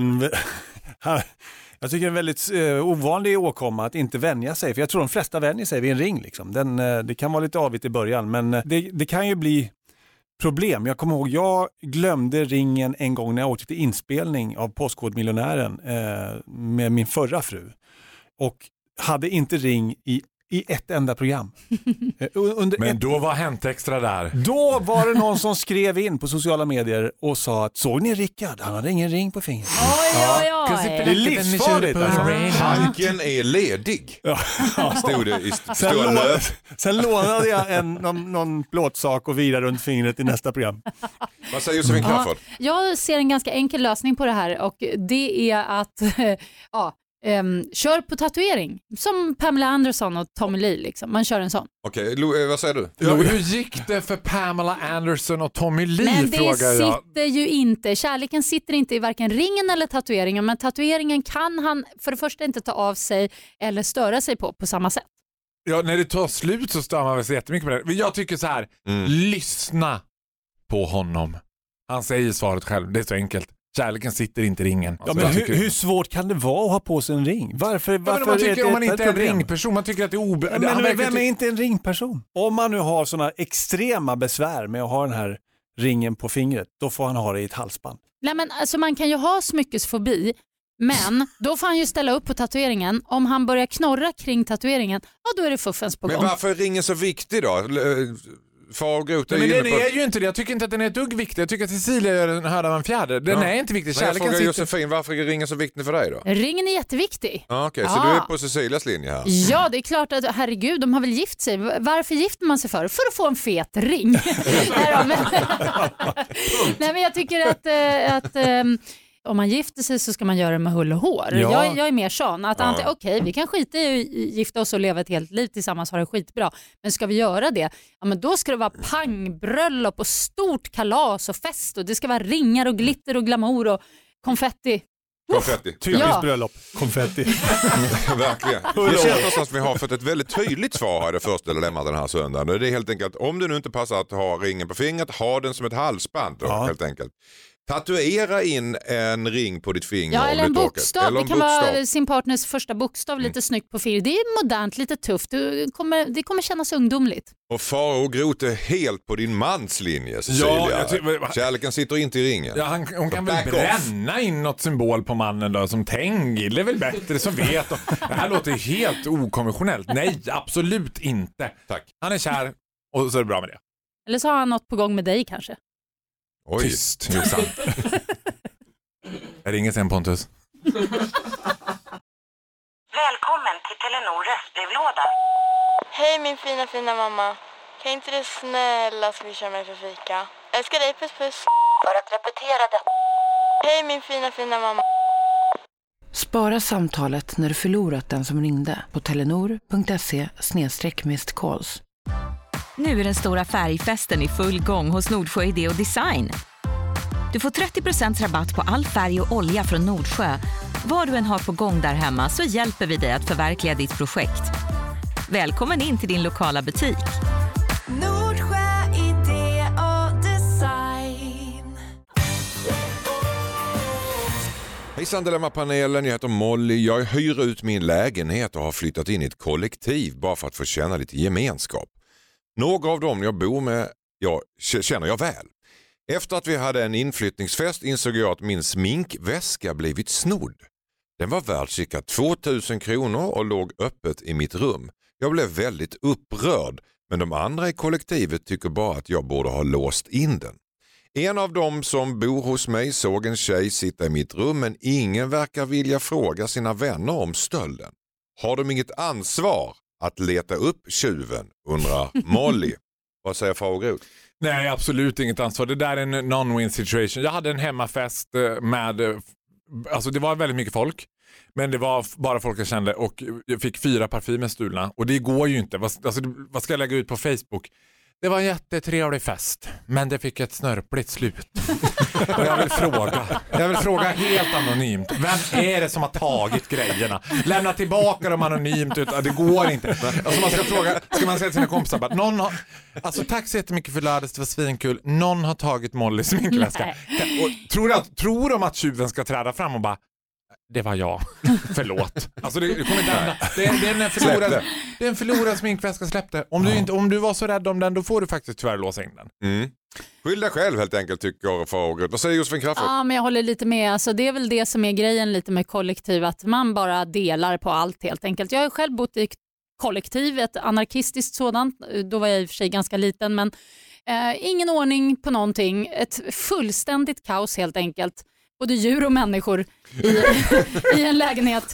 en väldigt ovanlig åkomma att inte vänja sig. För jag tror de flesta vänjer sig vid en ring. Liksom. Det kan vara lite avigt i början, men det kan ju bli problem. Jag kommer ihåg, jag glömde ringen en gång när jag åkte till inspelning av Postkodmiljonären med min förra fru. Och hade inte ring i ett enda program. Men då var Hänt Extra där. Då var det någon som skrev in på sociala medier och sa att såg ni Rickard? Han hade ingen ring på fingret. Oj. Det är livsfarligt. Hanken är ledig. Stod det i stora löv. Sen lånade jag någon plåtsak och vidare runt fingret i nästa program. Vad säger Josefin Crafoord? Jag ser en ganska enkel lösning på det här och det är att kör på tatuering som Pamela Anderson och Tommy Lee liksom. Man kör en sån. Okej, vad säger du? Hur gick det för Pamela Anderson och Tommy Lee? Men det sitter ju inte. Kärleken sitter inte i varken ringen eller tatueringen, men tatueringen kan han för det första inte ta av sig eller störa sig på samma sätt. Ja, när det tar slut så stör man väl så jättemycket på det. Men jag tycker så här, lyssna på honom. Han säger svaret själv, det är så enkelt. Kärleken sitter inte i ringen. Ja, men hur svårt kan det vara att ha på sig en ring? Varför man tycker om man inte är en ringperson, man tycker att det är Men vem är inte en ringperson? Om man nu har såna extrema besvär med att ha den här ringen på fingret, då får han ha det i ett halsband. Nej, men alltså man kan ju ha smyckesfobi, men då får han ju ställa upp på tatueringen. Om han börjar knorra kring tatueringen, då är det fuffens på gång. Men varför är ringen så viktig då? Men den är ju inte det. Jag tycker inte att den är ett dugg viktig. Jag tycker att Cecilia gör den här av en fjärde. Den är inte viktig. Jag frågar Josefin, varför är ringen så viktig för dig då? Ringen är jätteviktig. Okej, så du är på Cecilias linje här? Ja, det är klart att herregud, de har väl gift sig. Varför gifter man sig för? För att få en fet ring. Nej, men jag tycker att om man gifter sig så ska man göra det med hull och hår. Ja. Jag är mer sån. Att okej, vi kan skita i att gifta oss och leva ett helt liv tillsammans, ha det skitbra. Men ska vi göra det, men då ska det vara pangbröllop och stort kalas och fest. Och det ska vara ringar och glitter och glamour och konfetti. Typiskt bröllop. Konfetti. Verkligen. Det känns någonstans att vi har fått ett väldigt tydligt svar i det första dilemmat den här söndagen. Det är helt enkelt, om du nu inte passar att ha ringen på fingret, ha den som ett halsband då, helt enkelt. Tatuera in en ring på ditt finger. Ja, eller en bokstav. Eller det kan vara sin partners första bokstav lite snyggt på fingret. Det är modernt, lite tufft. Det kommer kännas ungdomligt. Och Faro Grote helt på din mans linje, Cecilia. Kärleken sitter inte i ringen. Ja, hon kan väl bränna in något symbol på mannen då, som Tengil. Det är väl bättre som vet. Det här låter helt okonventionellt. Nej, absolut inte. Tack. Han är kär och så är det bra med det. Eller så har han något på gång med dig kanske. Oj. Tyst, nu sant. Jag ringer sen, Pontus. Välkommen till Telenor röstbrevlåda. Hej min fina mamma. Kan inte du snälla swisha mig för fika? Älskar dig, puss puss. För att repetera det. Hej min fina mamma. Spara samtalet när du förlorat den som ringde på telenor.se/missed-calls. Nu är den stora färgfesten i full gång hos Nordsjö Idé och Design. Du får 30% rabatt på all färg och olja från Nordsjö. Vad du än har på gång där hemma så hjälper vi dig att förverkliga ditt projekt. Välkommen in till din lokala butik. Nordsjö Idé och Design. Hejsan Dilemma-panelen, jag heter Molly. Jag hyr ut min lägenhet och har flyttat in i ett kollektiv bara för att få känna lite gemenskap. Några av dem jag bor med känner jag väl. Efter att vi hade en inflyttningsfest insåg jag att min sminkväska blivit snodd. Den var värd cirka 2000 kronor och låg öppet i mitt rum. Jag blev väldigt upprörd, men de andra i kollektivet tycker bara att jag borde ha låst in den. En av dem som bor hos mig såg en tjej sitta i mitt rum, men ingen verkar vilja fråga sina vänner om stölden. Har de inget ansvar att leta upp tjuven, undrar Molly. Vad säger Faro Groth? Nej, absolut inget ansvar. Det där är en non-win situation. Jag hade en hemmafest med, alltså det var väldigt mycket folk, men det var bara folk jag kände och jag fick 4 parfymer stulna och det går ju inte. Vad ska jag lägga ut på Facebook? Det var en jättetrevlig fest, men det fick ett snörpligt slut. Och jag vill fråga helt anonymt. Vem är det som har tagit grejerna? Lämna tillbaka dem anonymt. Det går inte. Alltså man ska man säga till sina kompisar. Tack så jättemycket för lördags, det var svinkul. Någon har tagit Mollys sminkväska. Och tror de att tjuven ska träda fram och bara, det var jag. Förlåt. Alltså det kommer inte hända. Det är en förlorad sminkväska släppte. Om du var så rädd om den, då får du faktiskt tyvärr låsa in den. Skyll dig själv helt enkelt, tycker Faro Groth. Vad säger Josefin Crafoord? Ja, men jag håller lite med. Alltså, det är väl det som är grejen lite med kollektiv, att man bara delar på allt helt enkelt. Jag har själv bott i kollektiv, ett anarkistiskt sådant. Då var jag i och för sig ganska liten, men ingen ordning på någonting. Ett fullständigt kaos helt enkelt. Både djur och människor i en lägenhet.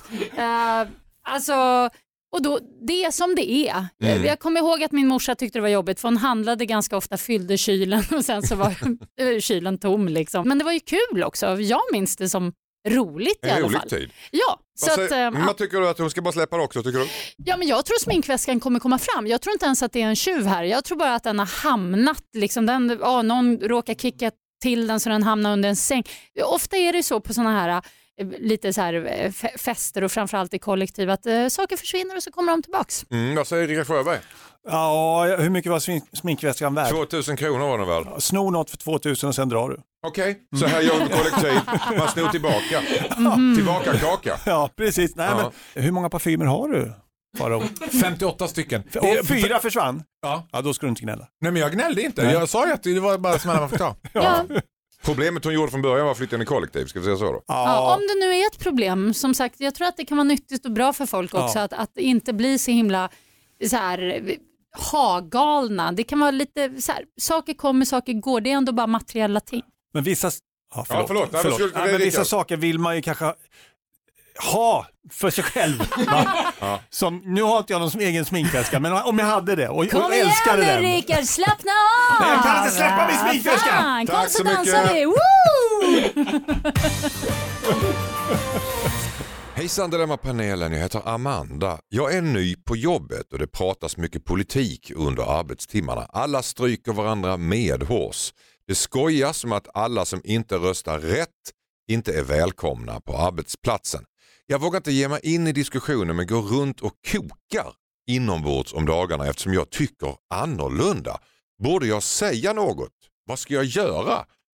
Och då, det är som det är. Jag kommer ihåg att min morsa tyckte det var jobbigt, för hon handlade ganska ofta, fyllde kylen och sen så var kylen tom liksom. Men det var ju kul också. Jag minns det som roligt i alla fall. Tid. Ja. Vad tycker du att hon ska bara släppa det också, tycker du? Ja, men jag tror sminkväskan kommer komma fram. Jag tror inte ens att det är en tjuv här. Jag tror bara att den har hamnat liksom, någon råkar kicka till den så den hamnar under en säng. Ofta är det så på såna här lite så här fester och framförallt i kollektiv att saker försvinner och så kommer de tillbaks. Vad säger Rickard Sjöberg? Ja, hur mycket var sminkväskan värd? 2000 kronor var den väl? Snor något för 2000 och sen drar du. Okej, så här gör vi kollektiv. Man snor tillbaka. Tillbaka kaka. Ja, precis. Nej, men hur många parfymer har du? 58 stycken. Och 4 försvann? Ja, då ska du inte gnälla. Nej, men jag gnällde inte. Nej. Jag sa ju att det var bara som man får ta. Ja. Problemet hon gjorde från början var att flytta in i kollektiv, ska vi säga så då? Ja, om det nu är ett problem, som sagt, jag tror att det kan vara nyttigt och bra för folk också att inte bli så himla så här hagalna. Det kan vara lite så här, saker kommer, saker går, det är ändå bara materiella ting. Men vissa förlåt. Men vissa saker vill man ju kanske ha för sig själv. Som, nu har inte jag någon som egen sminkväska, men om jag hade det och älskade den. Kom igen nu, Rickard, slappna av! Nej, jag kan inte släppa min sminkväska! Tack så mycket! Hejsan Dilemma-panelen, jag heter Amanda. Jag är ny på jobbet och det pratas mycket politik under arbetstimmarna. Alla stryker varandra medhårs. Det skojas om att alla som inte röstar rätt inte är välkomna på arbetsplatsen. Jag vågar inte ge mig in i diskussionen, men går runt och kokar inombords om dagarna eftersom jag tycker annorlunda. Borde jag säga något? Vad ska jag göra?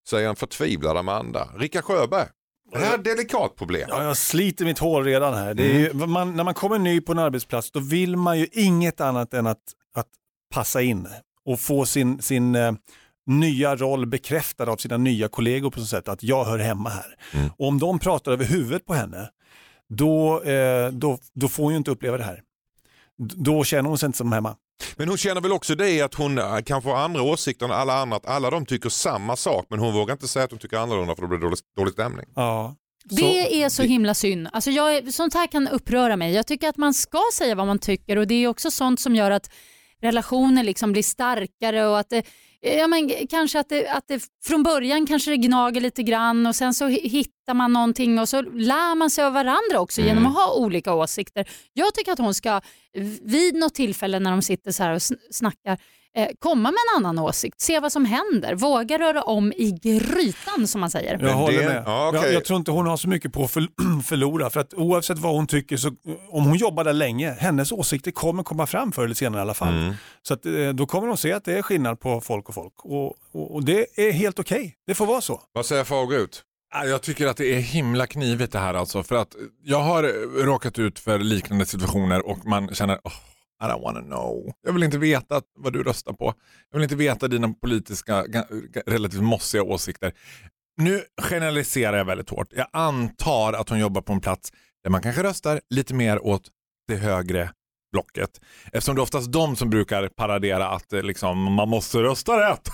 säger en förtvivlad Amanda. Rickard Sjöberg. Det här är ett delikat problem. Ja, jag sliter mitt hår redan här. Det är ju, när man kommer ny på en arbetsplats då vill man ju inget annat än att passa in och få sin nya roll bekräftad av sina nya kollegor på så sätt att jag hör hemma här. Och om de pratar över huvudet på henne då får hon ju inte uppleva det här. Då känner hon sig inte som hemma. Men hon känner väl också det att hon kanske har andra åsikter än alla andra. Att alla de tycker samma sak men hon vågar inte säga att hon tycker annorlunda för då blir det dålig stämning. Ja. Det är så himla synd. Alltså sånt här kan uppröra mig. Jag tycker att man ska säga vad man tycker och det är också sånt som gör att relationer liksom blir starkare och att det, kanske att det från början kanske det gnager lite grann och sen så hittar man någonting och så lär man sig av varandra också genom att ha olika åsikter. Jag tycker att hon ska vid något tillfälle när de sitter så här och snackar komma med en annan åsikt, se vad som händer, våga röra om i grytan som man säger. Jag håller med. Ja, okay. jag tror inte hon har så mycket på att förlora för att oavsett vad hon tycker så om hon jobbar där länge, hennes åsikter kommer komma fram förr eller senare i alla fall. Så att, då kommer de se att det är skillnad på folk och folk och det är helt okej. Det får vara så. Vad säger Fagerut? Jag tycker att det är himla knivigt det här alltså för att jag har råkat ut för liknande situationer och man känner I don't wanna know. Jag vill inte veta vad du röstar på. Jag vill inte veta dina politiska relativt mossiga åsikter. Nu generaliserar jag väldigt hårt. Jag antar att hon jobbar på en plats där man kanske röstar lite mer åt det högre blocket. Eftersom det är oftast de som brukar paradera att liksom, man måste rösta rätt.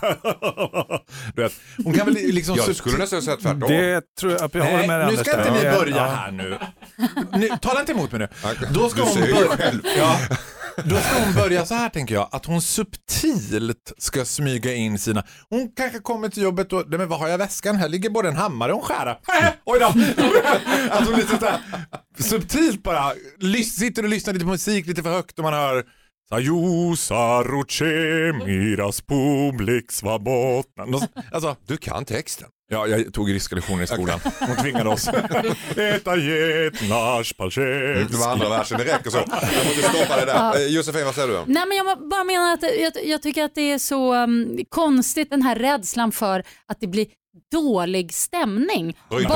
Du vet, hon kan väl liksom... Jag skulle nästan säga tvärtom. Det tror jag håller med nu ska inte ni börja här nu. Tala inte emot mig nu. Då ska hon börja... Då ska hon börja så här tänker jag. Att hon subtilt ska smyga in sina... Hon kanske kommer till jobbet och... Men vad har jag i väskan? Här ligger både en hammare och en skära. Oj då! Alltså lite sådär subtilt bara. Sitter och lyssnar lite på musik lite för högt och man hör... Sajusa ruce miras publix va bottna. Alltså, du kan texten. Ja, jag tog ryska lektioner i skolan. Hon tvingade oss. Eta jetnash palche. Det var andra versen, det räcker så. Jag måste stoppa det där. Josefin, vad säger du? Nej, men jag bara menar att jag tycker att det är så konstigt den här rädslan för att det blir dålig stämning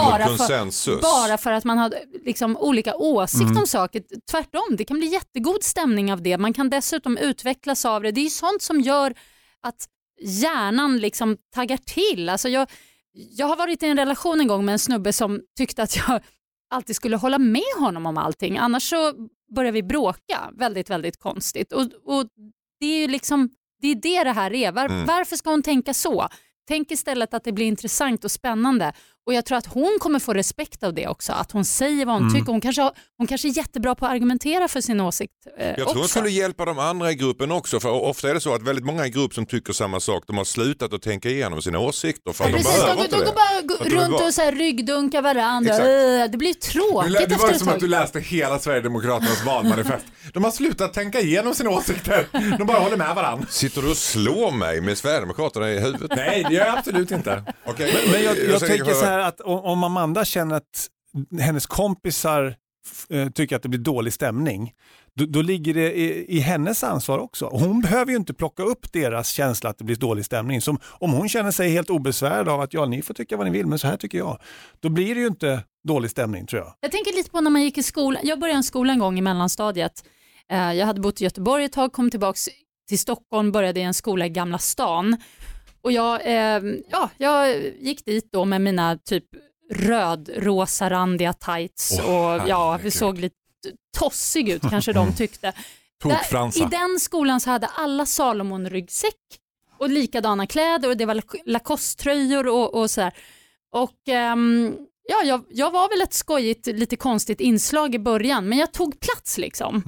bara för att man har liksom olika åsikter om saker. Tvärtom, det kan bli jättegod stämning av det. Man kan dessutom utvecklas av det. Det är sånt som gör att hjärnan liksom taggar till. Alltså jag har varit i en relation en gång med en snubbe som tyckte att jag alltid skulle hålla med honom om allting. Annars så börjar vi bråka väldigt, väldigt konstigt. Och det är ju liksom det här är. Varför ska hon tänka så? Tänk istället att det blir intressant och spännande. Och jag tror att hon kommer få respekt av det också. Att hon säger vad hon tycker. Hon kanske är jättebra på att argumentera för sin åsikt jag tror hon skulle hjälpa de andra i gruppen också. För ofta är det så att väldigt många i grupp som tycker samma sak. De har slutat att tänka igenom sina åsikter. För de går bara runt och så här ryggdunka varandra. Det blir tråkigt. Det var som att du läste hela Sverigedemokraternas valmanifest. De har slutat tänka igenom sina åsikter. De bara håller med varandra. Sitter du och slår mig med Sverigedemokraterna i huvudet? Nej, det gör jag absolut inte. Okay. Men jag tänker så här att om Amanda känner att hennes kompisar tycker att det blir dålig stämning, då ligger det i hennes ansvar också. Hon behöver ju inte plocka upp deras känsla att det blir dålig stämning. Som om hon känner sig helt obesvärd av att ni får tycka vad ni vill, men så här tycker jag. Då blir det ju inte dålig stämning, tror jag. Jag tänker lite på när man gick i skolan. Jag började en skola en gång i mellanstadiet. Jag hade bott i Göteborg ett tag, kom tillbaka till Stockholm, började i en skola i Gamla stan. Och jag gick dit då med mina typ röd-rosa randiga tights och vi såg lite tossig ut kanske de tyckte. I den skolan så hade alla Salomon-ryggsäck och likadana kläder och det var Lacoste-tröjor och sådär. Och jag var väl ett skojigt, lite konstigt inslag i början, men jag tog plats liksom.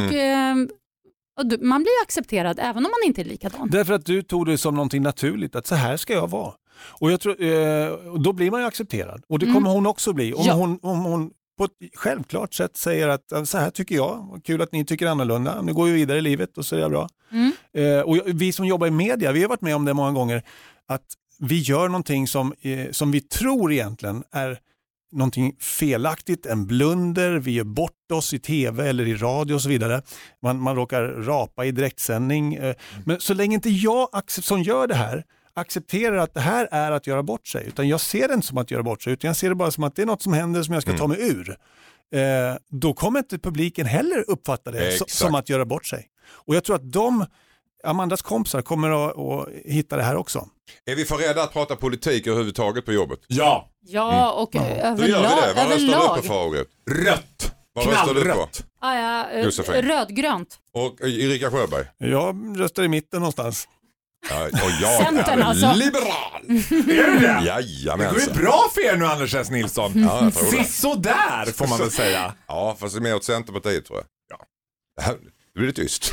Och man blir accepterad även om man inte är likadan. Därför att du tog det som någonting naturligt, att så här ska jag vara. Och jag tror, då blir man ju accepterad. Och det kommer hon också bli. Om hon på ett självklart sätt säger att så här tycker jag, kul att ni tycker annorlunda, nu går vi vidare i livet och så är det bra. Och vi som jobbar i media, vi har varit med om det många gånger, att vi gör någonting som vi tror egentligen är någonting felaktigt, en blunder, vi gör bort oss i tv eller i radio och så vidare. Man råkar rapa i direktsändning. Men så länge inte jag som gör det här accepterar att det här är att göra bort sig. Utan jag ser det inte som att göra bort sig, utan jag ser det bara som att det är något som händer som jag ska ta mig ur. Då kommer inte publiken heller uppfatta det som att göra bort sig. Och jag tror att Amandas kompisar kommer att hitta det här också. Är vi för rädda att prata politik överhuvudtaget på jobbet? Ja. Ja, och överlag. Hur gör vi det? Vad röstar du på, Farao? Rött. Vad röstar du på? Rödgrönt. Och Erika Sjöberg? Jag röstar i mitten någonstans. Ja, och jag Centern, är alltså. Liberal. Är du det? Jajamensan. Det går ju bra för er nu, Anders S. Nilsson. Ja, jag tror det. Så där får man väl säga. Ja, fast det är mer åt Centerpartiet, tror jag. Ja. Nu blir det tyst.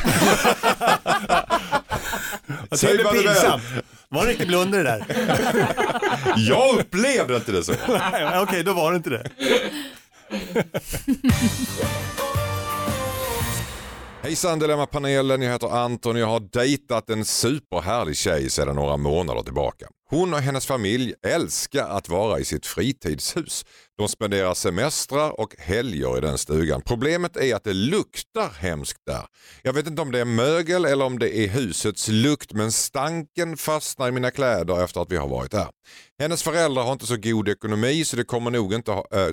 Säg vad du vill. Var det riktigt blunder det där? Jag upplevde inte det så. Okej, då var det inte det. Hejsan Dilemma-panelen, jag heter Anton och jag har dejtat en superhärlig tjej sedan några månader tillbaka. Hon och hennes familj älskar att vara i sitt fritidshus. De spenderar semestrar och helger i den stugan. Problemet är att det luktar hemskt där. Jag vet inte om det är mögel eller om det är husets lukt, men stanken fastnar i mina kläder efter att vi har varit där. Hennes föräldrar har inte så god ekonomi så de kommer nog inte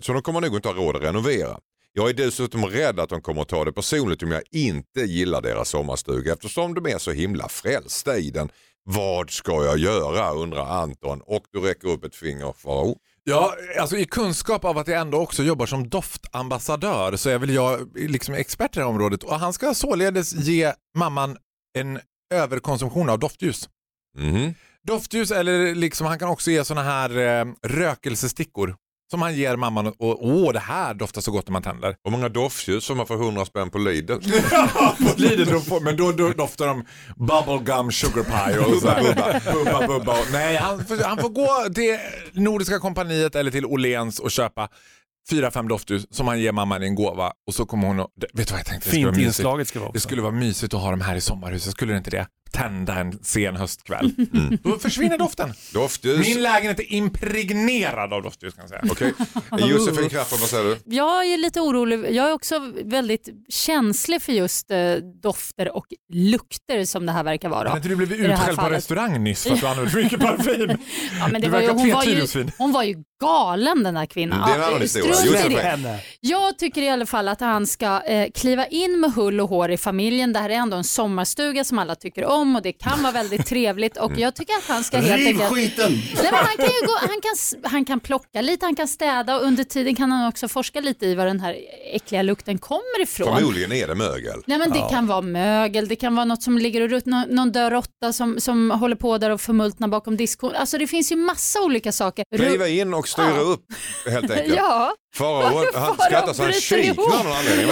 ha råd att renovera. Jag är dessutom rädd att de kommer att ta det personligt om jag inte gillar deras sommarstuga eftersom de är så himla frälsta i den. Vad ska jag göra, undrar Anton, och du räcker upp ett finger, Farao. Ja, alltså i kunskap av att jag ändå också jobbar som doftambassadör så är väl jag liksom expert i det här området och han ska således ge mamman en överkonsumtion av doftljus. Doftljus eller liksom han kan också ge såna här rökelsestickor. Som han ger mamman och det här doftar så gott när man tänder. Och många doftljus som man får 100 spänn på Lidl. Ja, på Lidl men då doftar de bubblegum sugar pie och så här, bubba. Nej, han får gå till Nordiska kompaniet eller till Åhléns och köpa 4-5 doftljus som han ger mamman i en gåva och så kommer hon och, vet du vad jag tänkte? Fint inslaget ska vara också. Det skulle vara mysigt att ha dem här i sommarhuset, skulle det inte det? Tända en sen höstkväll. Då försvinner doften. Doftljus. Min lägenhet är impregnerad av doftljus kan jag säga. Okej. Josefin Kraffer, vad säger du? Jag är lite orolig. Jag är också väldigt känslig för just dofter och lukter som det här verkar vara. Men du blev utskälld på restaurang nyss för att du använde för mycket parfym. Ja, men hon var ju galen den här kvinnan. Det är en annan historia. Jag tycker i alla fall att han ska kliva in med hull och hår i familjen. Det här är ändå en sommarstuga som alla tycker om och det kan vara väldigt trevligt och jag tycker att han ska helt enkelt... Nej, men han kan ju gå, han kan plocka lite, han kan städa och under tiden kan han också forska lite i var den här äckliga lukten kommer ifrån. Förmodligen är det mögel. Nej, men det kan vara mögel, det kan vara något som ligger och ruttnar, någon död råtta som håller på där och förmultnar bakom diskon. Alltså det finns ju massa olika saker. Kliva in och styra upp helt enkelt. Ja. Farao, han skrattar så han kiknar av någon anledning.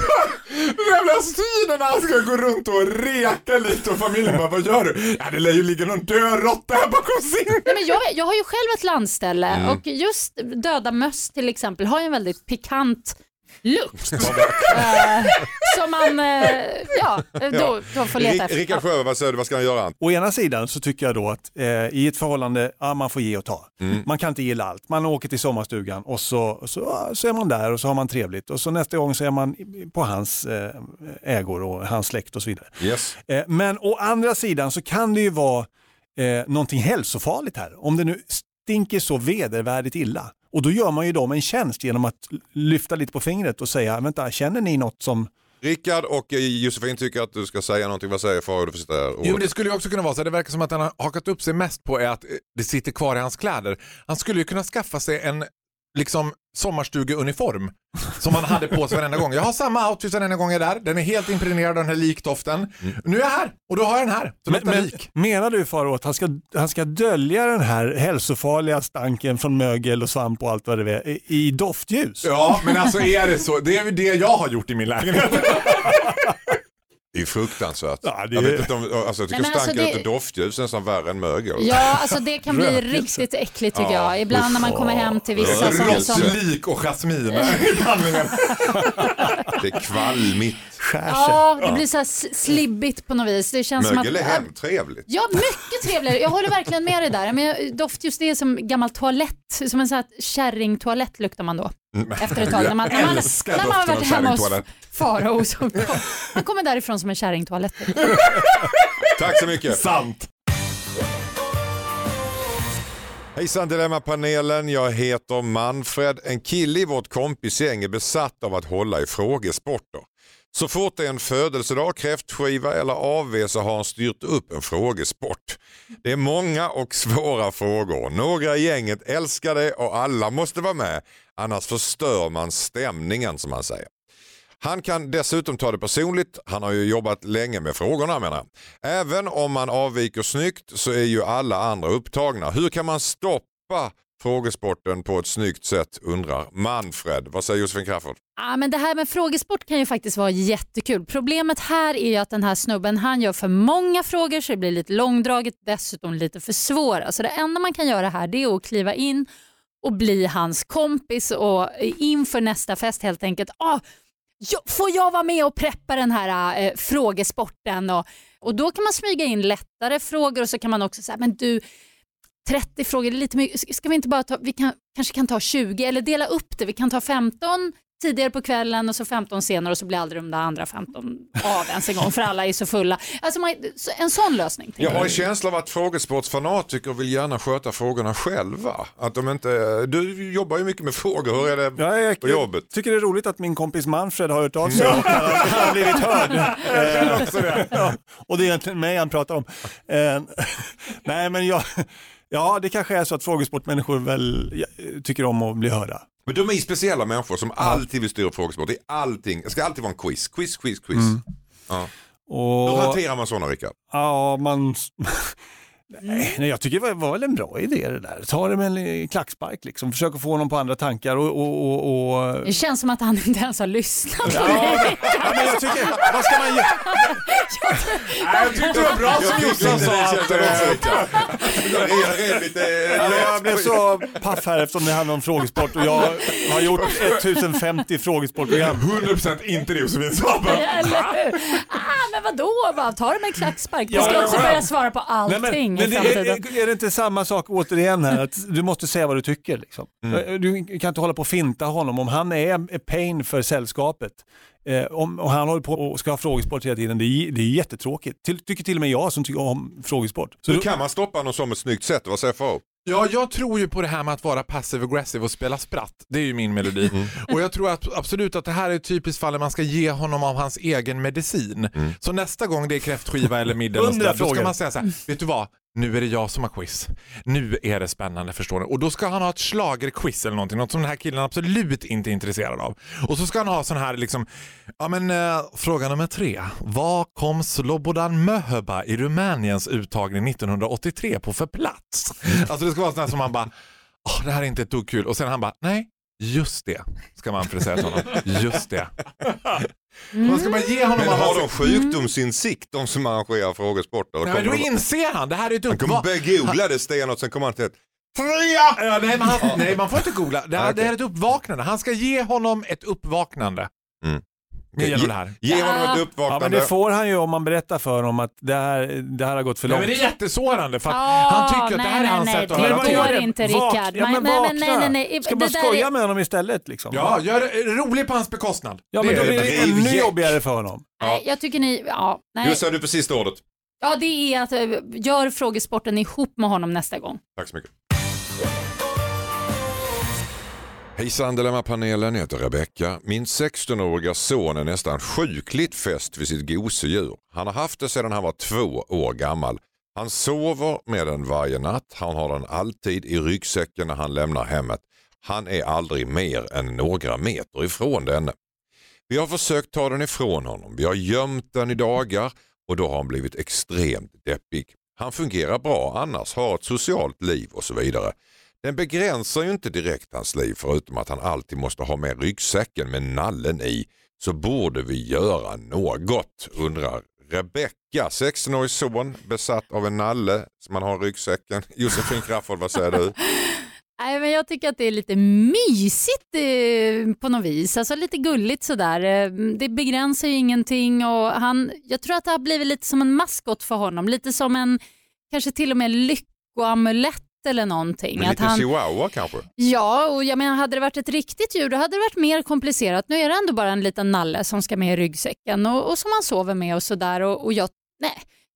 Den jävla synen när han ska gå runt och reka lite och familjen bara, vad gör du? Ja, det lär ju ligga någon död råtta här bakom sin. Nej, men jag har ju själv ett landställe och just döda möss till exempel har ju en väldigt pikant lukt. Som man då får leta efter. Rickard Sjöberg, vad säger du, vad ska han göra? Å ena sidan så tycker jag då att i ett förhållande, man får ge och ta. Man kan inte gilla allt. Man åker till sommarstugan och så är man där och så har man trevligt. Och så nästa gång så är man på hans ägor och hans släkt och så vidare. Yes. Men å andra sidan så kan det ju vara någonting hälsofarligt här. Om det nu stinker så vedervärdigt illa. Och då gör man ju dem en tjänst genom att lyfta lite på fingret och säga, vänta, känner ni något som... Rickard och Josefin tycker att du ska säga någonting. Vad säger Farao? Jo, det skulle ju också kunna vara så. Det verkar som att han har hakat upp sig mest på är att det sitter kvar i hans kläder. Han skulle ju kunna skaffa sig en liksom sommarstugeuniform som han hade på sig varenda gång. Jag har samma outfit varenda gång jag är där. Den är helt impregnerad av den här liktoften. Nu är jag här och då har jag den här. Men menar du, Farao, att han ska dölja den här hälsofarliga stanken från mögel och svamp och allt vad det är i doftljus? Ja, men alltså är det så. Det är det jag har gjort i min lägenhet. Det är fruktansvärt. Ja, jag vet inte om, alltså, jag tycker stanken efter doftljus är nästan värre än mögel. Ja, alltså det kan bli riktigt äckligt tycker jag. Ibland när man kommer hem till vissa som... Lik och jasmin i blandningen. Det är kvalmigt. Ja, det blir så här slibbigt på något vis. Det känns mögel som att... är hemtrevligt. Ja, mycket trevligare. Jag håller verkligen med dig där. Men doftljus, det är som gammal toalett. Som en sån här kärringtoalett luktar man då. Efter ett tag. När man har varit hemma hos Farao. Man kommer därifrån som en kärringtoalett. Tack så mycket. Sant. Hejsan Dilemma-panelen, jag heter Manfred. En kille i vårt kompisgäng är besatt av att hålla i frågesporter. Så fort det är en födelsedag, kräftskiva eller AV så har han styrt upp en frågesport. Det är många och svåra frågor. Några i gänget älskar det och alla måste vara med. Annars förstör man stämningen, som man säger. Han kan dessutom ta det personligt. Han har ju jobbat länge med frågorna, menar jag. Även om man avviker snyggt så är ju alla andra upptagna. Hur kan man stoppa frågesporten på ett snyggt sätt, undrar Manfred. Vad säger Josefin Crafoord? Ja, men det här med frågesport kan ju faktiskt vara jättekul. Problemet här är ju att den här snubben, han gör för många frågor så det blir lite långdraget, dessutom lite för svåra. Så det enda man kan göra här, det är att kliva in och bli hans kompis och inför nästa fest helt enkelt. Får jag vara med och preppa den här frågesporten? Och då kan man smyga in lättare frågor och så kan man också säga, men du, 30 frågor är lite mycket. Ska vi inte bara kanske kan ta 20 eller dela upp det. Vi kan ta 15 tidigare på kvällen och så 15 senare och så blir aldrig de där andra 15 av ens en gång för alla är så fulla. Alltså en sån lösning. Jag har en känsla av att frågesportsfanatiker vill gärna sköta frågorna själva. Att de inte, du jobbar ju mycket med frågor. Hur är det på jobbet? Jag tycker det är roligt att min kompis Manfred har hört av sig och han har blivit hörd. Och det är egentligen mig han pratar om. Nej, men ja, det kanske är så att frågesportmänniskor väl tycker om att bli hörda. Men de är speciella människor som alltid vill styra frågesport. Det är allting. Det ska alltid vara en quiz. Ja. Hur hanterar man sådana, Rickard? Ja, Nej, jag tycker det var väl en bra idé det där. Ta det med en klackspark liksom. Försök att få honom på andra tankar och... Det känns som att han inte ens har lyssnat på mig. Ja, men jag tycker, vad ska man göra? Jag tyckte det var bra som Jossan sa att... Jag blev så paff här eftersom det handlar om frågesport och jag har gjort 1050 frågesportprogram. 100% inte det som vi sa. Men vadå? Ta det med en klackspark. Du ska också börja svara på allting. Men är det inte samma sak återigen här att du måste säga vad du tycker liksom. Du kan inte hålla på och finta honom om han är pain för sällskapet. Och han håller på och ska ha frågesport hela tiden. Det är jättetråkigt. Tycker till och med jag som tycker om frågesport. Så kan man stoppa någon som ett snyggt sätt? Vad säger FAO? Ja, jag tror ju på det här med att vara passive-aggressive och spela spratt. Det är ju min melodi. Och jag tror absolut att det här är ett typiskt fall där man ska ge honom av hans egen medicin. Så nästa gång det är kräftskiva eller middag då ska man säga så här, vet du vad? Nu är det jag som har quiz. Nu är det spännande, förstår ni. Och då ska han ha ett schlagerquiz eller någonting. Något som den här killen absolut inte är intresserad av. Och så ska han ha sån här liksom... fråga nummer 3. Vad kom Slobodan Möhöba i Rumäniens uttagning 1983 på för plats? Alltså det ska vara sån här som man bara... det här är inte ett dugg kul. Och sen han bara, nej, just det. Ska man säga till honom. Just det. Vad ska man ge honom? Men har de sjukdomsinsikt, de som arrangerar frågesporter? Nej, men då inser han, det här är ett Han kommer börja googla det stenåt, sen kommer han till ett... Nej, man får inte googla. Det här är ett uppvaknande. Han ska ge honom ett uppvaknande. Ge honom ett uppvaknande. Ja, men det får han ju om man berättar för honom att det här har gått för långt. Men det är jättesårande för han tycker att det här är hans sätt att höra på. Det går inte, Rickard. Nej. Ska man skoja med honom istället liksom? Ja, gör det roligt på hans bekostnad. Ja, men då blir det ännu jobbigare för honom. Nej, jag tycker ni... Hur sa du på sista ordet? Ja, det är att gör frågesporten ihop med honom nästa gång. Tack så mycket. Hejsan Dilemma-panelen, jag heter Rebecka. Min 16-åriga son är nästan sjukligt fäst vid sitt gosedjur. Han har haft det sedan han var 2 år gammal. Han sover med den varje natt. Han har den alltid i ryggsäcken när han lämnar hemmet. Han är aldrig mer än några meter ifrån denne. Vi har försökt ta den ifrån honom. Vi har gömt den i dagar och då har han blivit extremt deppig. Han fungerar bra annars, har ett socialt liv och så vidare. Den begränsar ju inte direkt hans liv förutom att han alltid måste ha med ryggsäcken med nallen i. Så borde vi göra något, undrar Rebecka, 16-årig son, besatt av en nalle som man har i ryggsäcken. Josefin Crafoord, vad säger du? Nej, men jag tycker att det är lite mysigt på något vis. Alltså lite gulligt sådär. Det begränsar ju ingenting och jag tror att det har blivit lite som en maskot för honom. Lite som en, kanske till och med lyckoamulett eller någonting. Men lite chihuahua kanske? Ja, och jag menar, hade det varit ett riktigt djur då hade det varit mer komplicerat. Nu är det ändå bara en liten nalle som ska med i ryggsäcken och som man sover med och sådär. Och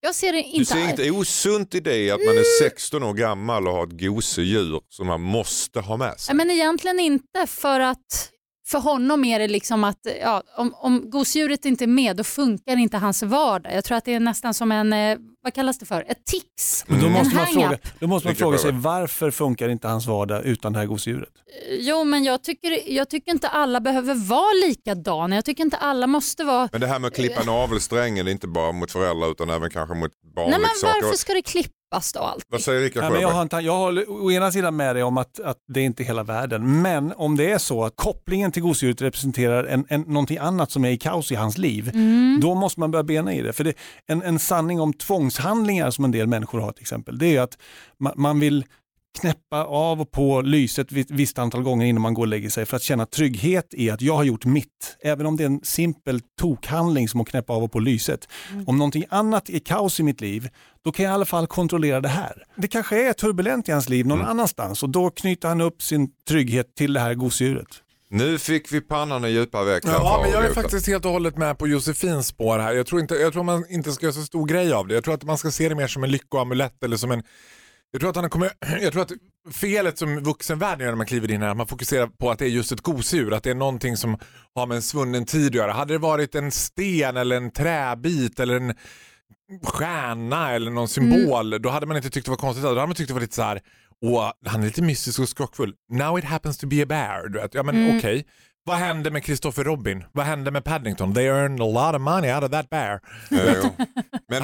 Jag ser det inte. Du ser inget osunt i det att man är 16 år gammal och har ett gosedjur som man måste ha med sig? Men egentligen inte, för honom är det liksom att om gosedjuret inte är med, då funkar inte hans vardag. Jag tror att det är nästan som en, vad kallas det för? Ett tics. Men då måste man fråga sig, varför funkar inte hans vardag utan det här gosedjuret? Jo, men jag tycker inte alla behöver vara likadana. Jag tycker inte alla måste vara... Men det här med att klippa navelsträngen är inte bara mot föräldrar utan även kanske mot barn. Nej, men varför ska det klippas då alltid? Vad säger Rickard Sjöberg? Jag håller å ena sidan med dig om att det är inte hela världen. Men om det är så att kopplingen till gosedjuret representerar någonting annat som är i kaos i hans liv, då måste man börja bena i det. För en sanning om tvångshandlingar som en del människor har till exempel, det är att man vill knäppa av och på lyset ett visst antal gånger innan man går och lägger sig för att känna trygghet i att jag har gjort mitt. Även om det är en simpel tokhandling som att knäppa av och på lyset. Om någonting annat är kaos i mitt liv, då kan jag i alla fall kontrollera det här. Det kanske är turbulent i hans liv någon annanstans och då knyter han upp sin trygghet till det här gosedjuret. Nu fick vi pannan i djupa veck. Ja, men jag är faktiskt helt och hållet med på Josefins spår här. Jag tror man inte ska göra så stor grej av det. Jag tror att man ska se det mer som en lyckoamulett eller som en... Jag tror att felet som vuxenvärlden gör när man kliver in här, att man fokuserar på att det är just ett gosedjur, att det är någonting som har med en svunnen tid att göra. Hade det varit en sten eller en träbit eller en stjärna eller någon symbol, då hade man inte tyckt det var konstigt. Då hade man tyckt det var lite så här, han är lite mystisk och skrockfull. Now it happens to be a bear. Du vet. Ja, men okej. Vad hände med Christopher Robin? Vad hände med Paddington? They earned a lot of money out of that bear. Men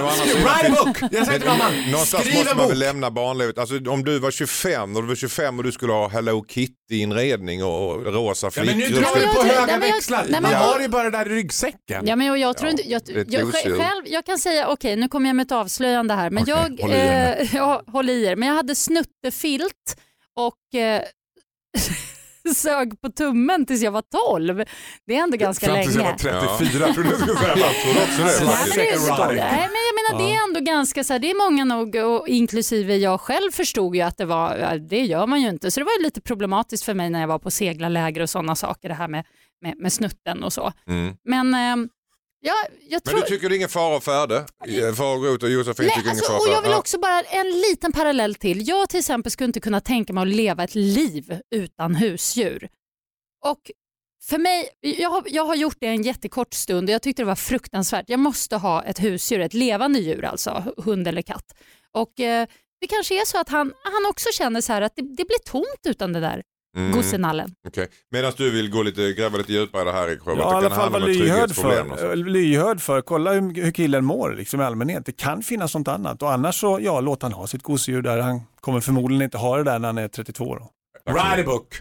någonstans måste man väl lämna barnlivet. Alltså, om du var 25 och du skulle ha Hello Kitty-inredning och rosa flickor. Ja, men nu drar du på höga växlar. Man har ju bara det där i ryggsäcken. Ja, men jag tror inte... Jag kan säga, okej, nu kommer jag med ett avslöjande här. Men jag håller i er. Men jag hade snuttefilt och... sög på tummen tills jag var 12. Det är ändå ganska länge. Fram tills jag var 34. För du skulle säga Nej, men jag menar det är ändå ganska så här, det är många nog, och inklusive jag själv förstod ju att det gör man ju inte. Så det var lite problematiskt för mig när jag var på seglarläger och sådana saker, det här med snutten och så. Men jag tror... Men du tycker det är ingen fara och färde? Fargot och Josefin tycker ingen fara och färde? Och jag vill också bara en liten parallell till. Jag till exempel skulle inte kunna tänka mig att leva ett liv utan husdjur. Och för mig, jag har gjort det en jättekort stund och jag tyckte det var fruktansvärt. Jag måste ha ett husdjur, ett levande djur alltså, hund eller katt. Och det kanske är så att han också känner så här att det blir tomt utan det där. Gossenallen. Okay. Medan du vill gräva lite djupare i det här, Rick Sjöberg. Ja, i alla fall vara lyhörd för. Kolla hur killen mår liksom, i allmänhet. Det kan finnas något annat. Och annars så, låt han ha sitt gosedjur där. Han kommer förmodligen inte ha det där när han är 32 då. Write a book.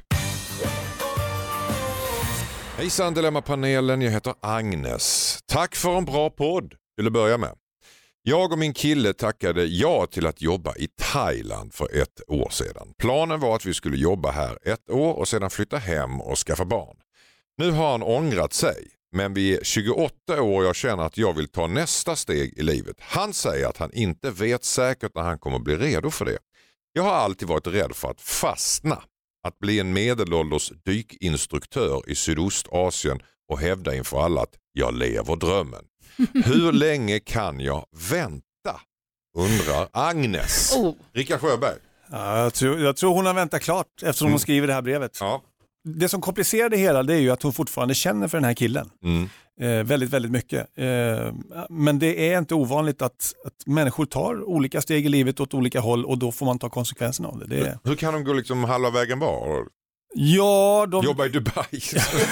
Hejsan Dilemma-panelen, jag heter Agnes. Tack för en bra podd. Vill du börja med? Jag och min kille tackade ja till att jobba i Thailand för 1 år sedan. Planen var att vi skulle jobba här 1 år och sedan flytta hem och skaffa barn. Nu har han ångrat sig, men vi är 28 år och jag känner att jag vill ta nästa steg i livet. Han säger att han inte vet säkert när han kommer bli redo för det. Jag har alltid varit rädd för att fastna, att bli en medelålders dykinstruktör i Sydostasien och hävda inför alla att jag lever drömmen. Hur länge kan jag vänta? Undrar Agnes. Rickard Sjöberg. Ja, jag tror hon har väntat klart eftersom hon skriver det här brevet. Ja. Det som komplicerar det hela, det är ju att hon fortfarande känner för den här killen. Väldigt, väldigt mycket. Men det är inte ovanligt att människor tar olika steg i livet åt olika håll och då får man ta konsekvenserna av det. Hur kan de gå liksom halva vägen var? Ja, jobbar i Dubai.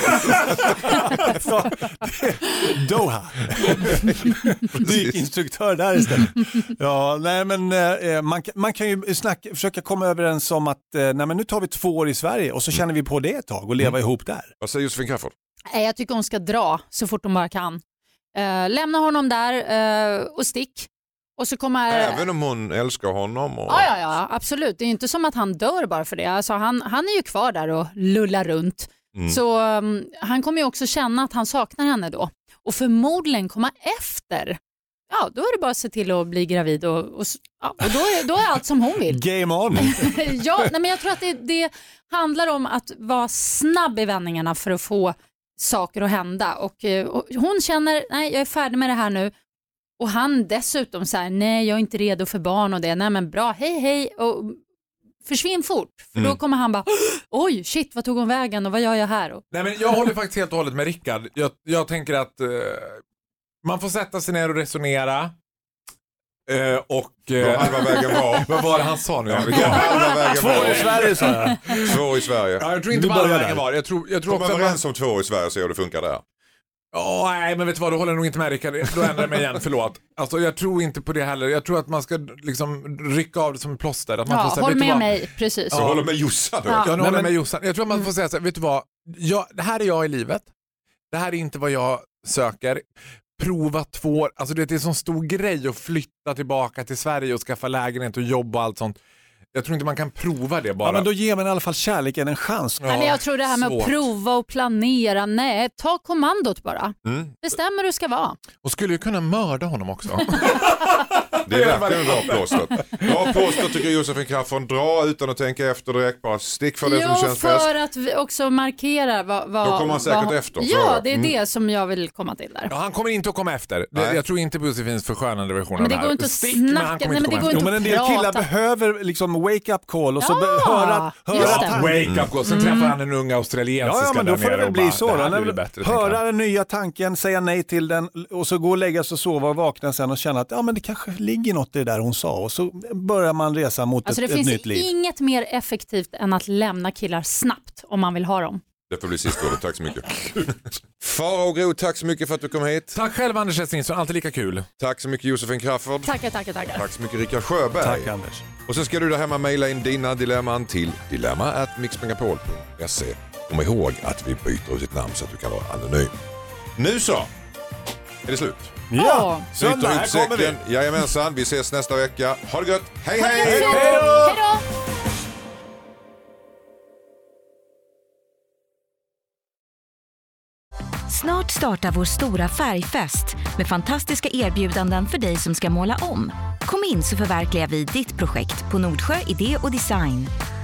Doha. Dykinstruktör där istället. Ja, nej men man kan ju försöka komma överens om att nej, men nu tar vi 2 år i Sverige och så känner vi på det ett tag och leva ihop där. Vad säger Josefin Crafoord? Jag tycker hon ska dra så fort hon bara kan. Lämna honom där och stick. Och så kommer... Även om hon älskar honom? Och... Ja, absolut. Det är inte som att han dör bara för det. Alltså, han är ju kvar där och lullar runt. Så han kommer ju också känna att han saknar henne då. Och förmodligen komma efter. Ja, då är det bara att se till att bli gravid och då är allt som hon vill. Game on! Men jag tror att det handlar om att vara snabb i vändningarna för att få saker att hända. Och hon känner, nej jag är färdig med det här nu. Och han dessutom så här, nej jag är inte redo för barn och det. Nej men bra, hej och försvinn fort. För då kommer han bara, oj shit vad tog hon vägen och vad gör jag här? Nej men jag håller faktiskt helt och hållet med Rickard. Jag tänker att man får sätta sig ner och resonera. Halva vägen var. Vad var det han sa nu? Halva vägen var. 2 i Sverige sa jag. 2 i Sverige. Ja, jag tror inte halva vägen var. Jag tror också överens om 2 i Sverige så hur det funkar där. Nej men vet du vad, då håller jag nog inte med Rickard. Då ändrar jag mig igen, förlåt. Alltså jag tror inte på det heller. Jag tror att man ska liksom rycka av det som plåster. Att man får säga, håll med mig, precis. Jag håller med Jossan då. Jag håller med Jossan. Jag tror att man får säga så här, vet du vad? Det här är jag i livet. Det här är inte vad jag söker. Prova 2 år. Alltså det är en sån stor grej att flytta tillbaka till Sverige och skaffa lägenhet och jobb och allt sånt. Jag tror inte man kan prova det bara. Ja, men då ger man i alla fall kärleken en chans. Ja, men jag tror det här med att prova och planera, nej, ta kommandot bara. Bestäm hur du ska vara. Och skulle ju kunna mörda honom också. Det är verkligen bra påstått. Bra påstått tycker Josefin Crafoord. Dra utan att tänka efter direkt. Bara stick för det som känns bäst. för att vi också markera vad... Då kommer han säkert efter. Ja, det är det som jag vill komma till där. Ja, han kommer inte att komma efter. Jag tror inte på Josefins förskönande version men det av går inte att snacka. Nej, men det går inte men en del killar behöver liksom wake up call och så höra wake up call. Sen träffar han en ung australiensiska. Ja, men då får det väl bli så. Höra den nya tanken, säga nej till den och så gå och lägga sig och sova och vakna sen och känna att men det kanske ligger något i det där hon sa och så börjar man resa mot ett nytt liv. Det finns inget mer effektivt än att lämna killar snabbt om man vill ha dem. Det får bli sista ordet, tack så mycket. Farao Groth, tack så mycket för att du kom hit. Tack själv Anders S. Nilsson, alltid lika kul. Tack så mycket Josefin Crafoord. Tackar. Tack så mycket Rickard Sjöberg. Tack Anders. Och sen ska du där hemma mejla in dina dilemman till dilemma@mixmegapol.se. Kom ihåg att vi byter ut ditt namn så att du kan vara anonym. Nu så, är det slut. Ja, söndag, här kommer vi. Jajamensan, vi ses nästa vecka. Ha det gött, hej! Hej då! Snart startar vår stora färgfest med fantastiska erbjudanden för dig som ska måla om. Kom in så förverkligar vi ditt projekt på Nordsjö Idé och Design.